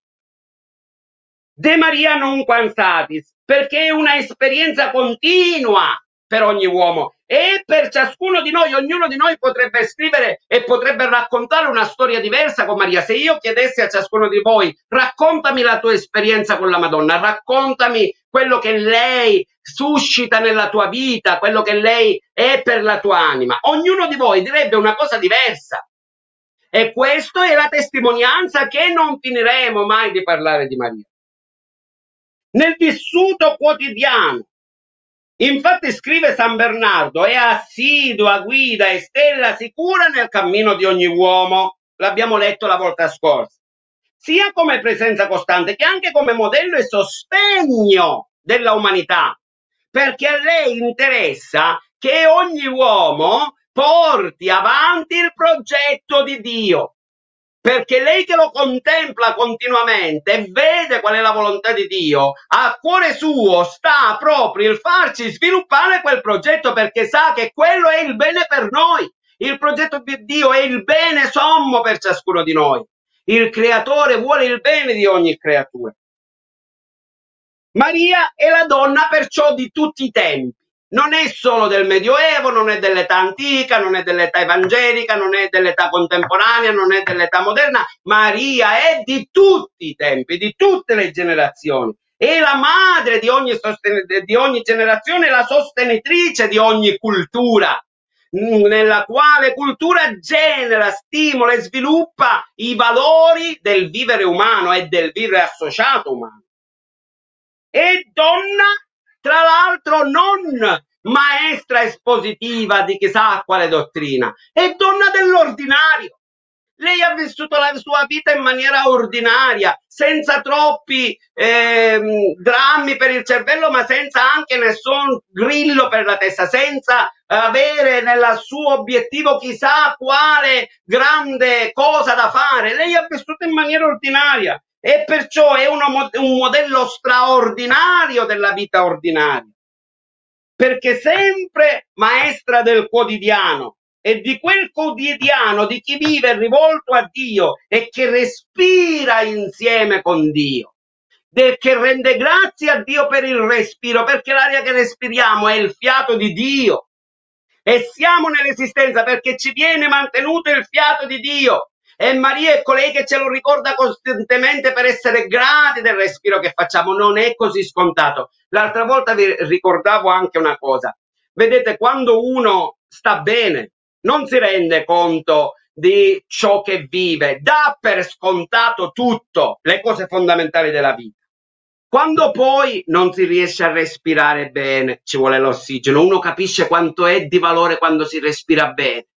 A: De Maria nunquam satis, perché è una esperienza continua per ogni uomo e per ciascuno di noi. Ognuno di noi potrebbe scrivere e potrebbe raccontare una storia diversa con Maria. Se io chiedessi a ciascuno di voi, raccontami la tua esperienza con la Madonna, raccontami quello che lei suscita nella tua vita, quello che lei è per la tua anima, ognuno di voi direbbe una cosa diversa. E questa è la testimonianza che non finiremo mai di parlare di Maria. Nel vissuto quotidiano, infatti scrive San Bernardo, è assidua guida e stella sicura nel cammino di ogni uomo, l'abbiamo letto la volta scorsa, sia come presenza costante che anche come modello e sostegno della umanità, perché a lei interessa che ogni uomo porti avanti il progetto di Dio, perché lei che lo contempla continuamente e vede qual è la volontà di Dio, a cuore suo sta proprio il farci sviluppare quel progetto, perché sa che quello è il bene per noi. Il progetto di Dio è il bene sommo per ciascuno di noi. Il creatore vuole il bene di ogni creatura. Maria è la donna perciò di tutti i tempi. Non è solo del Medioevo, non è dell'età antica, non è dell'età evangelica, non è dell'età contemporanea, non è dell'età moderna. Maria è di tutti i tempi, di tutte le generazioni. È la madre di ogni generazione, la sostenitrice di ogni cultura, nella quale cultura genera, stimola e sviluppa i valori del vivere umano e del vivere associato umano. E donna, tra l'altro, non maestra espositiva di chissà quale dottrina, è donna dell'ordinario. Lei ha vissuto la sua vita in maniera ordinaria, senza troppi drammi per il cervello, ma senza anche nessun grillo per la testa, senza avere nel suo obiettivo chissà quale grande cosa da fare. Lei ha vissuto in maniera ordinaria e perciò è un modello straordinario della vita ordinaria, perché sempre maestra del quotidiano, e di quel quotidiano di chi vive rivolto a Dio e che respira insieme con Dio, che rende grazie a Dio per il respiro, perché l'aria che respiriamo è il fiato di Dio e siamo nell'esistenza perché ci viene mantenuto il fiato di Dio. E Maria è colei che ce lo ricorda costantemente per essere grati del respiro che facciamo. Non è così scontato. L'altra volta vi ricordavo anche una cosa. Vedete, quando uno sta bene, non si rende conto di ciò che vive, dà per scontato tutto, le cose fondamentali della vita. Quando poi non si riesce a respirare bene, ci vuole l'ossigeno, uno capisce quanto è di valore quando si respira bene.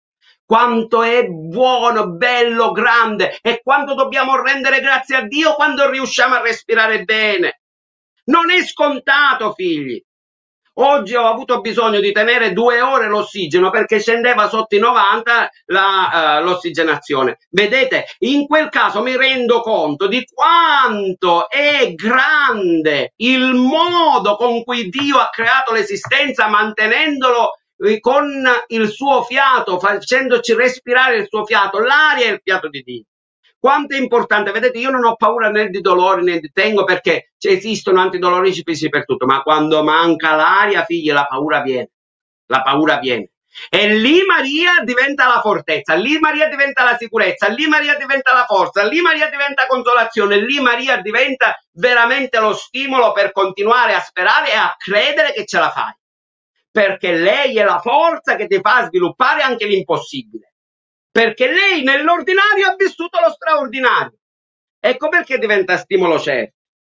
A: quanto è buono, bello, grande e quanto dobbiamo rendere grazie a Dio quando riusciamo a respirare bene. Non è scontato, figli. Oggi ho avuto bisogno di tenere 2 ore l'ossigeno perché scendeva sotto i 90 l'ossigenazione. Vedete, in quel caso mi rendo conto di quanto è grande il modo con cui Dio ha creato l'esistenza, mantenendolo con il suo fiato, facendoci respirare il suo fiato, l'aria è il fiato di Dio. Quanto è importante, vedete, io non ho paura né di dolori né di tengo perché esistono antidolorifici per tutto, ma quando manca l'aria, figli, la paura viene, la paura viene. E lì Maria diventa la fortezza, lì Maria diventa la sicurezza, lì Maria diventa la forza, lì Maria diventa consolazione, lì Maria diventa veramente lo stimolo per continuare a sperare e a credere che ce la fai. Perché lei è la forza che ti fa sviluppare anche l'impossibile. Perché lei nell'ordinario ha vissuto lo straordinario. Ecco perché diventa stimolo certo.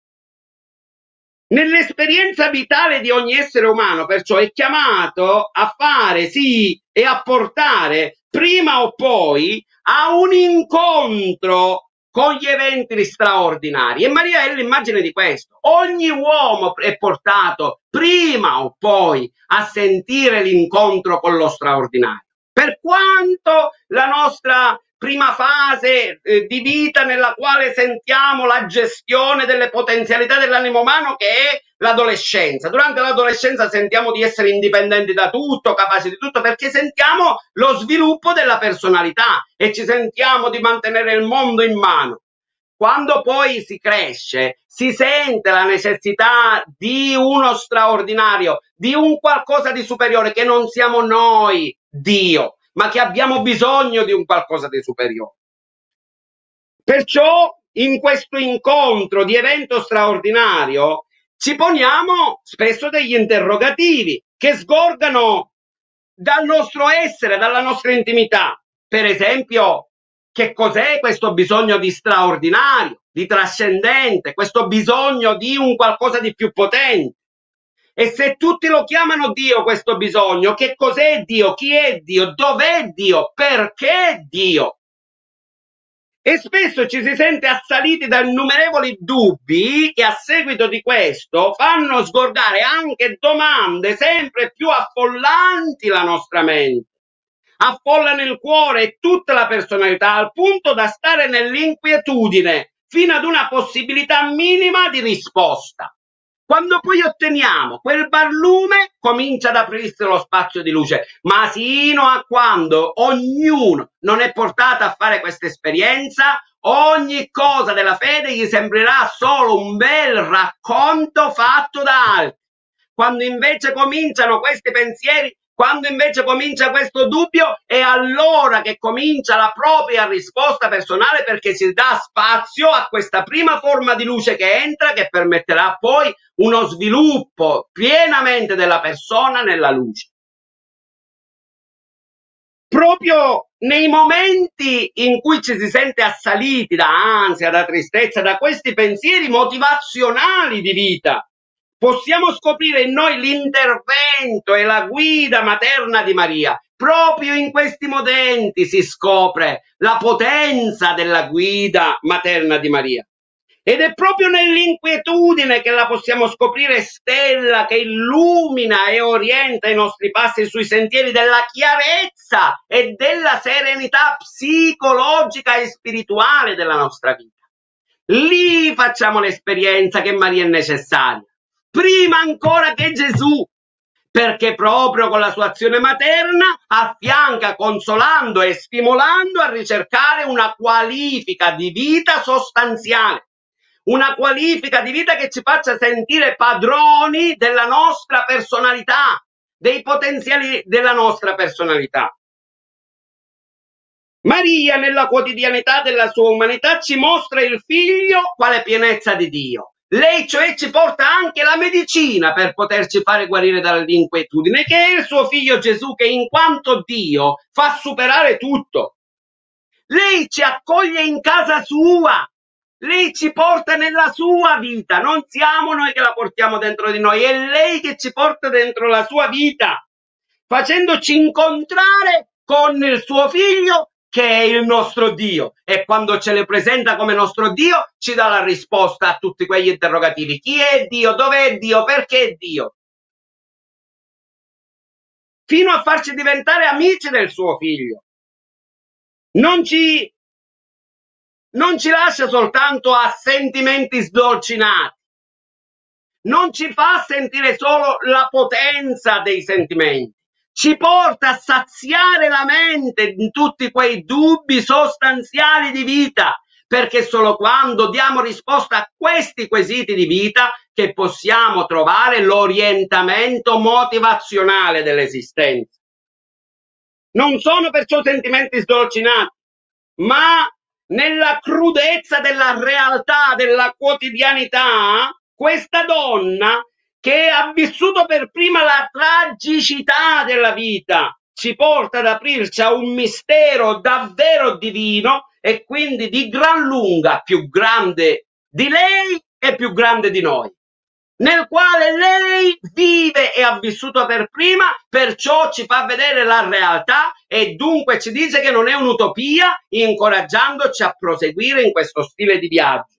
A: Nell'esperienza vitale di ogni essere umano, perciò, è chiamato a fare, sì, e a portare, prima o poi, a un incontro con gli eventi straordinari. E Maria è l'immagine di questo. Ogni uomo è portato, prima o poi, a sentire l'incontro con lo straordinario. Per quanto la nostra prima fase di vita nella quale sentiamo la gestione delle potenzialità dell'animo umano, che è l'adolescenza. Durante l'adolescenza sentiamo di essere indipendenti da tutto, capaci di tutto, perché sentiamo lo sviluppo della personalità e ci sentiamo di mantenere il mondo in mano. Quando poi si cresce, si sente la necessità di uno straordinario, di un qualcosa di superiore, che non siamo noi, Dio, ma che abbiamo bisogno di un qualcosa di superiore. Perciò in questo incontro di evento straordinario ci poniamo spesso degli interrogativi che sgorgano dal nostro essere, dalla nostra intimità. Per esempio, che cos'è questo bisogno di straordinario, di trascendente, questo bisogno di un qualcosa di più potente? E se tutti lo chiamano Dio questo bisogno, che cos'è Dio? Chi è Dio? Dov'è Dio? Perché Dio? E spesso ci si sente assaliti da innumerevoli dubbi che a seguito di questo fanno sgorgare anche domande sempre più affollanti la nostra mente, affollano il cuore e tutta la personalità al punto da stare nell'inquietudine fino ad una possibilità minima di risposta. Quando poi otteniamo quel barlume, comincia ad aprirsi lo spazio di luce, ma sino a quando ognuno non è portato a fare questa esperienza, ogni cosa della fede gli sembrerà solo un bel racconto fatto da altri. Quando invece cominciano questi pensieri, quando invece comincia questo dubbio, è allora che comincia la propria risposta personale, perché si dà spazio a questa prima forma di luce che entra, che permetterà poi uno sviluppo pienamente della persona nella luce. Proprio nei momenti in cui ci si sente assaliti da ansia, da tristezza, da questi pensieri motivazionali di vita, possiamo scoprire in noi l'intervento e la guida materna di Maria. Proprio in questi momenti si scopre la potenza della guida materna di Maria. Ed è proprio nell'inquietudine che la possiamo scoprire stella che illumina e orienta i nostri passi sui sentieri della chiarezza e della serenità psicologica e spirituale della nostra vita. Lì facciamo l'esperienza che Maria è necessaria, prima ancora che Gesù, perché proprio con la sua azione materna affianca, consolando e stimolando a ricercare una qualifica di vita sostanziale, una qualifica di vita che ci faccia sentire padroni della nostra personalità, dei potenziali della nostra personalità. Maria, nella quotidianità della sua umanità, ci mostra il figlio quale pienezza di Dio. Lei cioè ci porta anche la medicina per poterci fare guarire dall'inquietudine, che è il suo figlio Gesù, che in quanto Dio fa superare tutto. Lei ci accoglie in casa sua, lei ci porta nella sua vita, non siamo noi che la portiamo dentro di noi, è lei che ci porta dentro la sua vita, facendoci incontrare con il suo figlio che è il nostro Dio, e quando ce le presenta come nostro Dio ci dà la risposta a tutti quegli interrogativi: chi è Dio, dov'è Dio, perché è Dio, fino a farci diventare amici del suo figlio. Non ci lascia soltanto a sentimenti sdolcinati, non ci fa sentire solo la potenza dei sentimenti, ci porta a saziare la mente in tutti quei dubbi sostanziali di vita, perché solo quando diamo risposta a questi quesiti di vita che possiamo trovare l'orientamento motivazionale dell'esistenza. Non sono perciò sentimenti sdolcinati, ma nella crudezza della realtà, della quotidianità, questa donna che ha vissuto per prima la tragicità della vita ci porta ad aprirci a un mistero davvero divino e quindi di gran lunga più grande di lei e più grande di noi, nel quale lei vive e ha vissuto per prima, perciò ci fa vedere la realtà e dunque ci dice che non è un'utopia, incoraggiandoci a proseguire in questo stile di viaggio.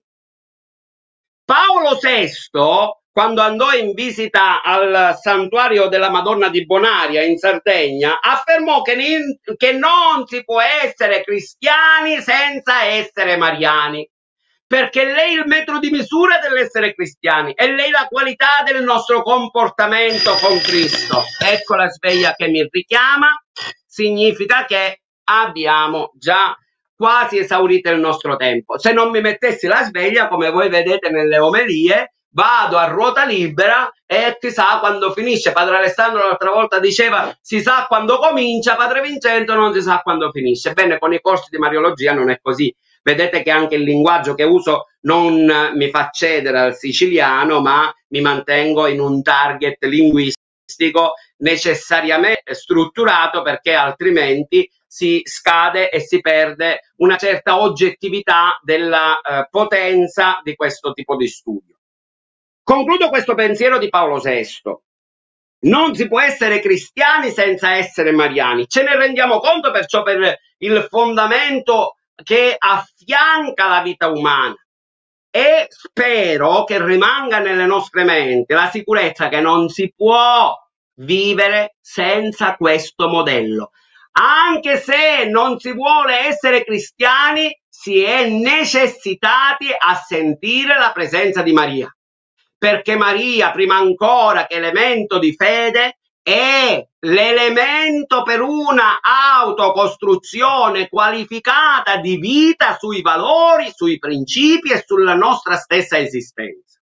A: Paolo VI, quando andò in visita al santuario della Madonna di Bonaria in Sardegna, affermò che non si può essere cristiani senza essere mariani, perché lei è il metro di misura dell'essere cristiani, è lei la qualità del nostro comportamento con Cristo. Ecco la sveglia che mi richiama, significa che abbiamo già quasi esaurito il nostro tempo. Se non mi mettessi la sveglia, come voi vedete nelle omelie, vado a ruota libera e chissà quando finisce. Padre Alessandro l'altra volta diceva: si sa quando comincia, Padre Vincenzo non si sa quando finisce. Bene, con i corsi di Mariologia non è così. Vedete che anche il linguaggio che uso non mi fa cedere al siciliano, ma mi mantengo in un target linguistico necessariamente strutturato, perché altrimenti si scade e si perde una certa oggettività della potenza di questo tipo di studio. Concludo questo pensiero di Paolo VI. Non si può essere cristiani senza essere mariani. Ce ne rendiamo conto perciò per il fondamento che affianca la vita umana, e spero che rimanga nelle nostre menti la sicurezza che non si può vivere senza questo modello. Anche se non si vuole essere cristiani, si è necessitati a sentire la presenza di Maria, perché Maria, prima ancora che elemento di fede, è l'elemento per una autocostruzione qualificata di vita sui valori, sui principi e sulla nostra stessa esistenza.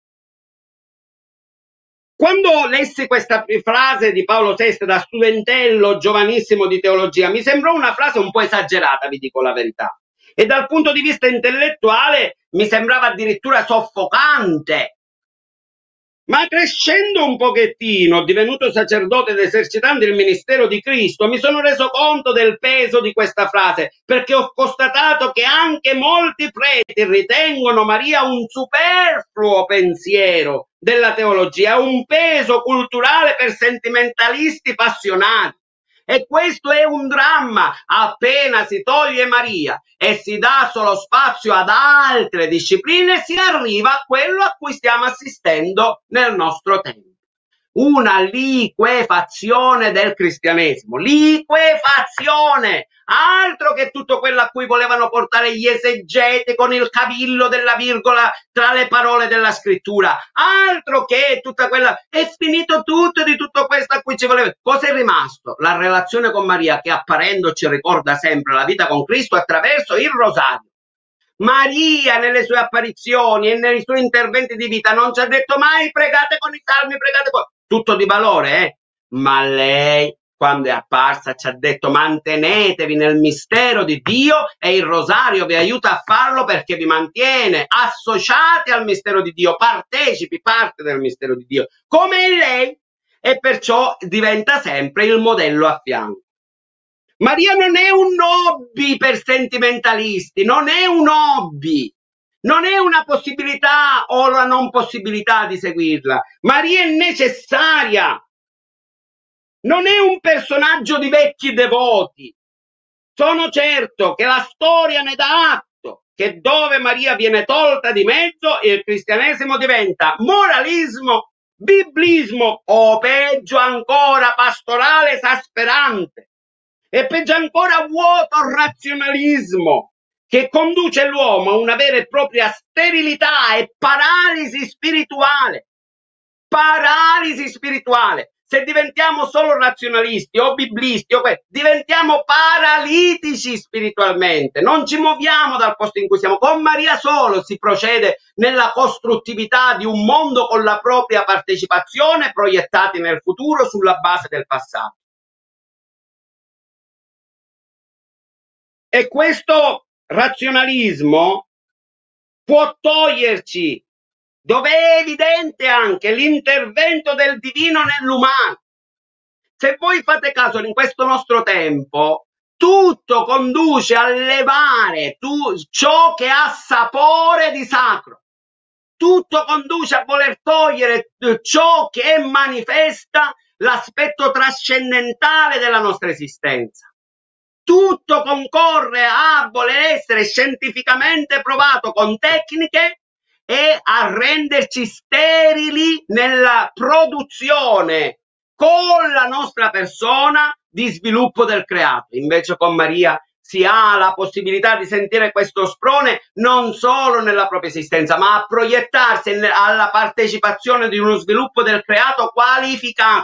A: Quando lessi questa frase di Paolo VI da studentello giovanissimo di teologia, mi sembrò una frase un po' esagerata, vi dico la verità, e dal punto di vista intellettuale mi sembrava addirittura soffocante. Ma crescendo un pochettino, divenuto sacerdote ed esercitando il ministero di Cristo, mi sono reso conto del peso di questa frase, perché ho constatato che anche molti preti ritengono Maria un superfluo pensiero della teologia, un peso culturale per sentimentalisti passionati. E questo è un dramma. Appena si toglie Maria e si dà solo spazio ad altre discipline, si arriva a quello a cui stiamo assistendo nel nostro tempo. Una liquefazione del cristianesimo, liquefazione, altro che tutto quello a cui volevano portare gli esegeti con il cavillo della virgola tra le parole della scrittura, altro che tutta quella, è finito tutto di tutto questo a cui ci voleva. Cosa è rimasto? La relazione con Maria, che apparendo ci ricorda sempre la vita con Cristo attraverso il rosario. Maria nelle sue apparizioni e nei suoi interventi di vita non ci ha detto mai pregate con i salmi, pregate con... tutto di valore, ma lei quando è apparsa ci ha detto mantenetevi nel mistero di Dio e il rosario vi aiuta a farlo, perché vi mantiene associati al mistero di Dio, partecipi, parte del mistero di Dio, come lei, e perciò diventa sempre il modello a fianco. Maria non è un hobby per sentimentalisti, non è un hobby, non è una possibilità o la non possibilità di seguirla. Maria è necessaria, non è un personaggio di vecchi devoti, Sono certo che la storia ne dà atto, che dove Maria viene tolta di mezzo, il cristianesimo diventa moralismo, biblismo o peggio ancora pastorale esasperante e peggio ancora vuoto razionalismo che conduce l'uomo a una vera e propria sterilità e paralisi spirituale. Paralisi spirituale. Se diventiamo solo razionalisti o biblisti, diventiamo paralitici spiritualmente, non ci muoviamo dal posto in cui siamo. Con Maria solo si procede nella costruttività di un mondo con la propria partecipazione, proiettati nel futuro sulla base del passato. E questo razionalismo può toglierci, dove è evidente anche l'intervento del divino nell'umano. Se voi fate caso, in questo nostro tempo, tutto conduce a levare ciò che ha sapore di sacro. Tutto conduce a voler togliere ciò che manifesta l'aspetto trascendentale della nostra esistenza. Tutto concorre a voler essere scientificamente provato con tecniche e a renderci sterili nella produzione con la nostra persona di sviluppo del creato. Invece con Maria si ha la possibilità di sentire questo sprone non solo nella propria esistenza, ma a proiettarsi alla partecipazione di uno sviluppo del creato qualificato.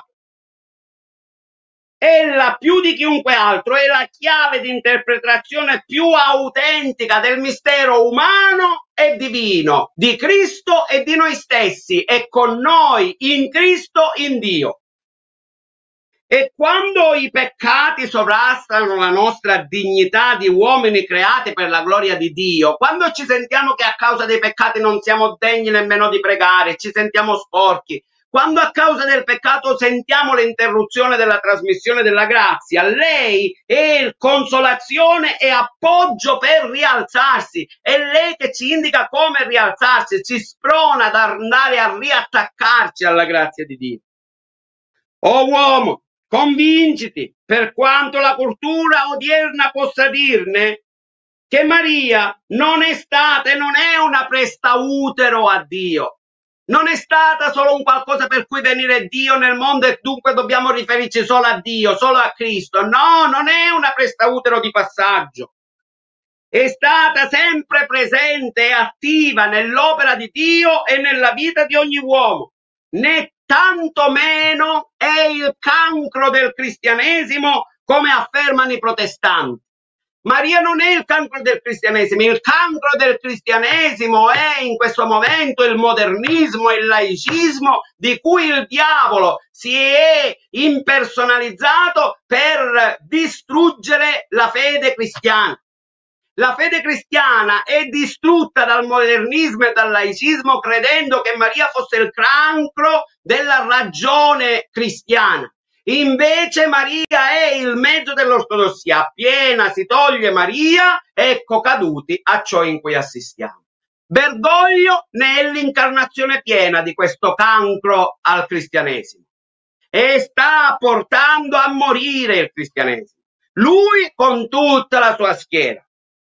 A: Ella più di chiunque altro è la chiave di interpretazione più autentica del mistero umano e divino, di Cristo e di noi stessi, e con noi in Cristo in Dio. E quando i peccati sovrastano la nostra dignità di uomini creati per la gloria di Dio, quando ci sentiamo che a causa dei peccati non siamo degni nemmeno di pregare, ci sentiamo sporchi, quando a causa del peccato sentiamo l'interruzione della trasmissione della grazia, lei è consolazione e appoggio per rialzarsi. È lei che ci indica come rialzarsi, ci sprona ad andare a riattaccarci alla grazia di Dio. O uomo, convinciti, per quanto la cultura odierna possa dirne, che Maria non è stata e non è una prestautero a Dio. Non è stata solo un qualcosa per cui venire Dio nel mondo e dunque dobbiamo riferirci solo a Dio, solo a Cristo. No, non è una prestautero di passaggio. È stata sempre presente e attiva nell'opera di Dio e nella vita di ogni uomo. Né tantomeno è il cancro del cristianesimo, come affermano i protestanti. Maria non è il cancro del cristianesimo, il cancro del cristianesimo è in questo momento il modernismo e il laicismo di cui il diavolo si è impersonalizzato per distruggere la fede cristiana. La fede cristiana è distrutta dal modernismo e dal laicismo credendo che Maria fosse il cancro della ragione cristiana. Invece Maria è il mezzo dell'ortodossia. Appena si toglie Maria, ecco caduti a ciò in cui assistiamo. Bergoglio nell'incarnazione piena di questo cancro al cristianesimo. E sta portando a morire il cristianesimo. Lui con tutta la sua schiera.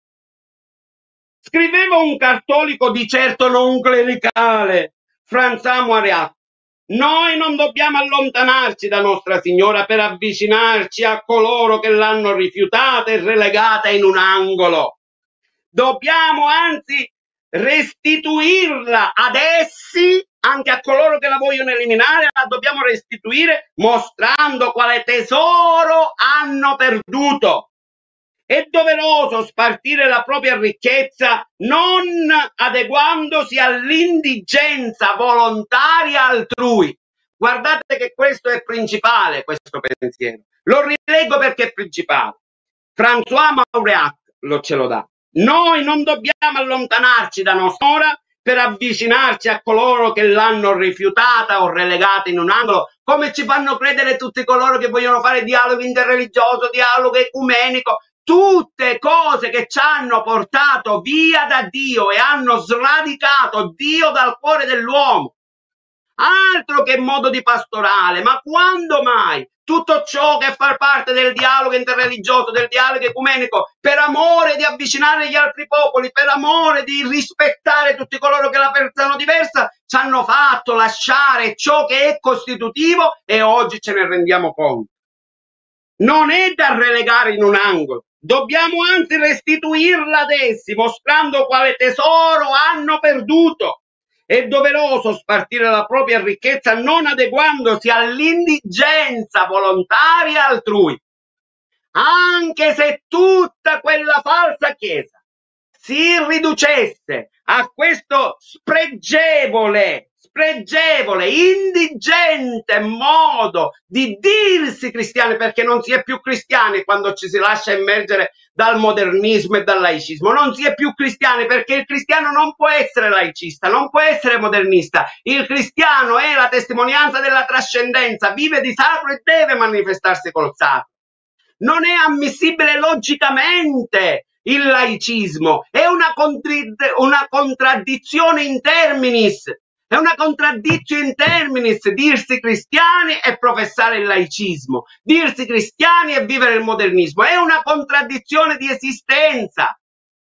A: Scriveva un cattolico di certo non clericale, François Mauriac: noi non dobbiamo allontanarci da Nostra Signora per avvicinarci a coloro che l'hanno rifiutata e relegata in un angolo. Dobbiamo anzi restituirla ad essi, anche a coloro che la vogliono eliminare, la dobbiamo restituire mostrando quale tesoro hanno perduto. È doveroso spartire la propria ricchezza non adeguandosi all'indigenza volontaria altrui. Guardate che questo è principale, questo pensiero. Lo rilego perché è principale. François Mauriac ce lo dà. Noi non dobbiamo allontanarci da Nostra per avvicinarci a coloro che l'hanno rifiutata o relegata in un angolo, come ci fanno credere tutti coloro che vogliono fare dialogo interreligioso, dialogo ecumenico. Tutte cose che ci hanno portato via da Dio e hanno sradicato Dio dal cuore dell'uomo. Altro che modo di pastorale, ma quando mai? tutto ciò che fa parte del dialogo interreligioso, del dialogo ecumenico, per amore di avvicinare gli altri popoli, per amore di rispettare tutti coloro che la pensano diversa, ci hanno fatto lasciare ciò che è costitutivo e oggi ce ne rendiamo conto. Non è da relegare in un angolo, dobbiamo anzi restituirla ad essi, mostrando quale tesoro hanno perduto. È doveroso spartire la propria ricchezza non adeguandosi all'indigenza volontaria altrui, anche se tutta quella falsa chiesa si riducesse a questo spregevole, indigente modo di dirsi cristiani, perché non si è più cristiani quando ci si lascia immergere dal modernismo e dal laicismo. Non si è più cristiani perché il cristiano non può essere laicista, non può essere modernista. Il cristiano è la testimonianza della trascendenza, vive di sacro e deve manifestarsi col sacro. Non è ammissibile logicamente il laicismo, è una contraddizione in terminis. È una contraddizione in terminis dirsi cristiani e professare il laicismo, dirsi cristiani e vivere il modernismo. È una contraddizione di esistenza.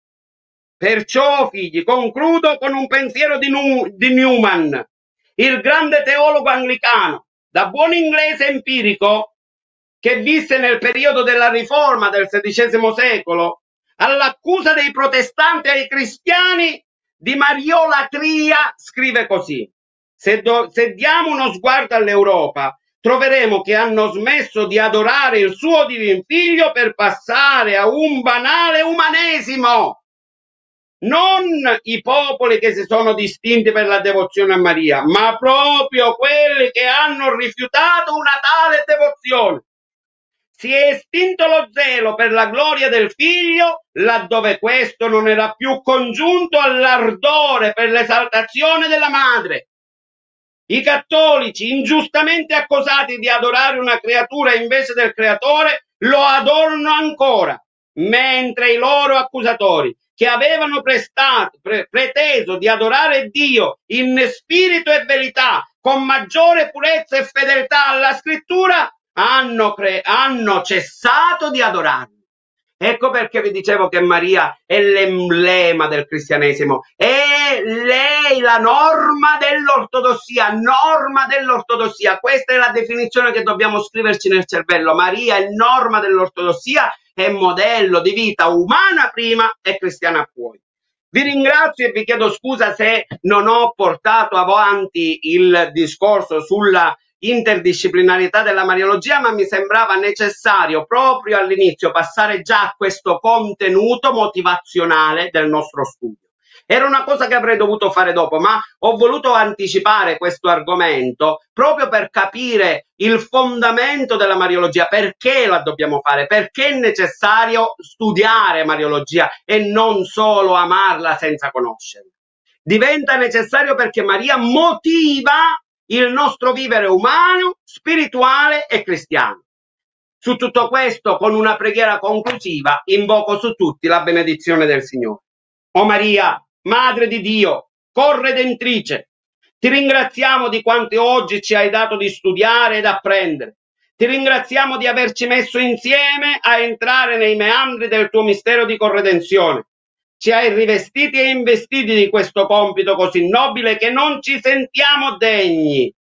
A: Perciò, figli, concludo con un pensiero di Newman, il grande teologo anglicano, da buon inglese empirico, che visse nel periodo della Riforma del XVI secolo, all'accusa dei protestanti ai cristiani di mariolatria, scrive così: se diamo uno sguardo all'Europa, troveremo che hanno smesso di adorare il suo divin figlio per passare a un banale umanesimo. Non i popoli che si sono distinti per la devozione a Maria, ma proprio quelli che hanno rifiutato una tale devozione. Si è estinto lo zelo per la gloria del figlio, laddove questo non era più congiunto all'ardore per l'esaltazione della madre. I cattolici, ingiustamente accusati di adorare una creatura invece del creatore, lo adorano ancora, mentre i loro accusatori, che avevano preteso di adorare Dio in spirito e verità, con maggiore purezza e fedeltà alla scrittura, hanno cessato di adorarlo. Ecco perché vi dicevo che Maria è l'emblema del cristianesimo, è lei la norma dell'ortodossia, questa è la definizione che dobbiamo scriverci nel cervello. Maria è norma dell'ortodossia, è modello di vita umana prima e cristiana poi. Vi ringrazio e vi chiedo scusa se non ho portato avanti il discorso sulla interdisciplinarità della Mariologia, ma mi sembrava necessario proprio all'inizio passare già a questo contenuto motivazionale del nostro studio. Era una cosa che avrei dovuto fare dopo, ma ho voluto anticipare questo argomento proprio per capire il fondamento della Mariologia, perché la dobbiamo fare, perché è necessario studiare Mariologia e non solo amarla senza conoscerla. Diventa necessario perché Maria motiva il nostro vivere umano, spirituale e cristiano. Su tutto questo, con una preghiera conclusiva, invoco su tutti la benedizione del Signore. O Maria, Madre di Dio, corredentrice, ti ringraziamo di quanto oggi ci hai dato di studiare ed apprendere. Ti ringraziamo di averci messo insieme a entrare nei meandri del tuo mistero di corredenzione. Ci hai rivestiti e investiti di questo compito così nobile che non ci sentiamo degni,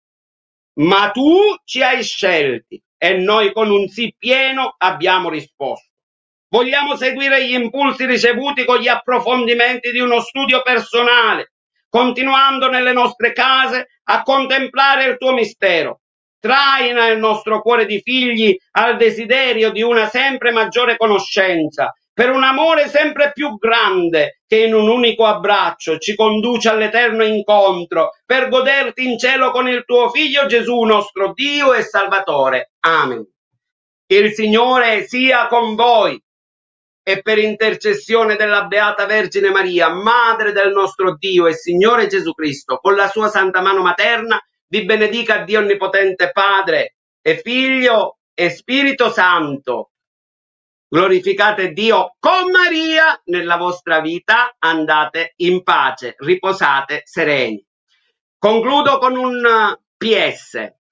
A: ma tu ci hai scelti e noi con un sì pieno abbiamo risposto. Vogliamo seguire gli impulsi ricevuti con gli approfondimenti di uno studio personale, continuando nelle nostre case a contemplare il tuo mistero. Traina il nostro cuore di figli al desiderio di una sempre maggiore conoscenza, per un amore sempre più grande che in un unico abbraccio ci conduce all'eterno incontro, per goderti in cielo con il tuo Figlio Gesù, nostro Dio e Salvatore. Amen. Il Signore sia con voi e per intercessione della Beata Vergine Maria, Madre del nostro Dio e Signore Gesù Cristo, con la sua santa mano materna, vi benedica Dio Onnipotente Padre e Figlio e Spirito Santo. Glorificate Dio con Maria nella vostra vita, andate in pace, riposate sereni. Concludo con un PS.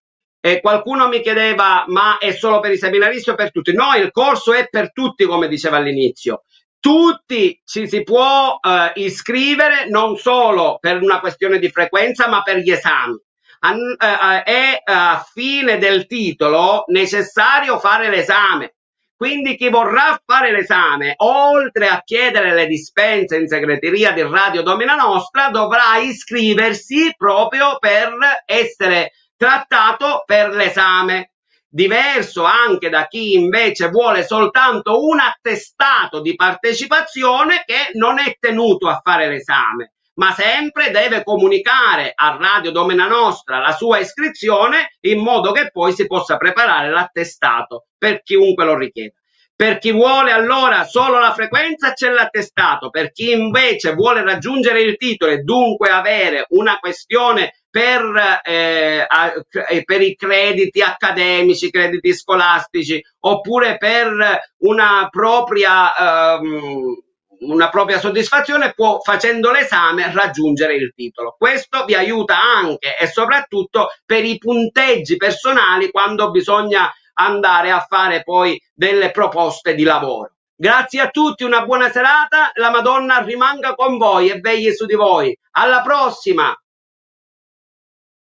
A: Qualcuno mi chiedeva, ma è solo per i seminaristi o per tutti? No, il corso è per tutti, come diceva all'inizio. Tutti ci si può iscrivere, non solo per una questione di frequenza, ma per gli esami. È a fine del titolo necessario fare l'esame. Quindi chi vorrà fare l'esame, oltre a chiedere le dispense in segreteria di Radio Domina Nostra, dovrà iscriversi proprio per essere trattato per l'esame. Diverso anche da chi invece vuole soltanto un attestato di partecipazione, che non è tenuto a fare l'esame, ma sempre deve comunicare a Radio Domina Nostra la sua iscrizione, in modo che poi si possa preparare l'attestato per chiunque lo richieda. Per chi vuole allora solo la frequenza c'è l'attestato, per chi invece vuole raggiungere il titolo e dunque avere una questione per i crediti accademici, crediti scolastici, oppure per una propria soddisfazione, può, facendo l'esame, raggiungere il titolo. Questo vi aiuta anche e soprattutto per i punteggi personali, quando bisogna andare a fare poi delle proposte di lavoro. Grazie a tutti, una buona serata, la Madonna rimanga con voi e vegli su di voi. Alla prossima!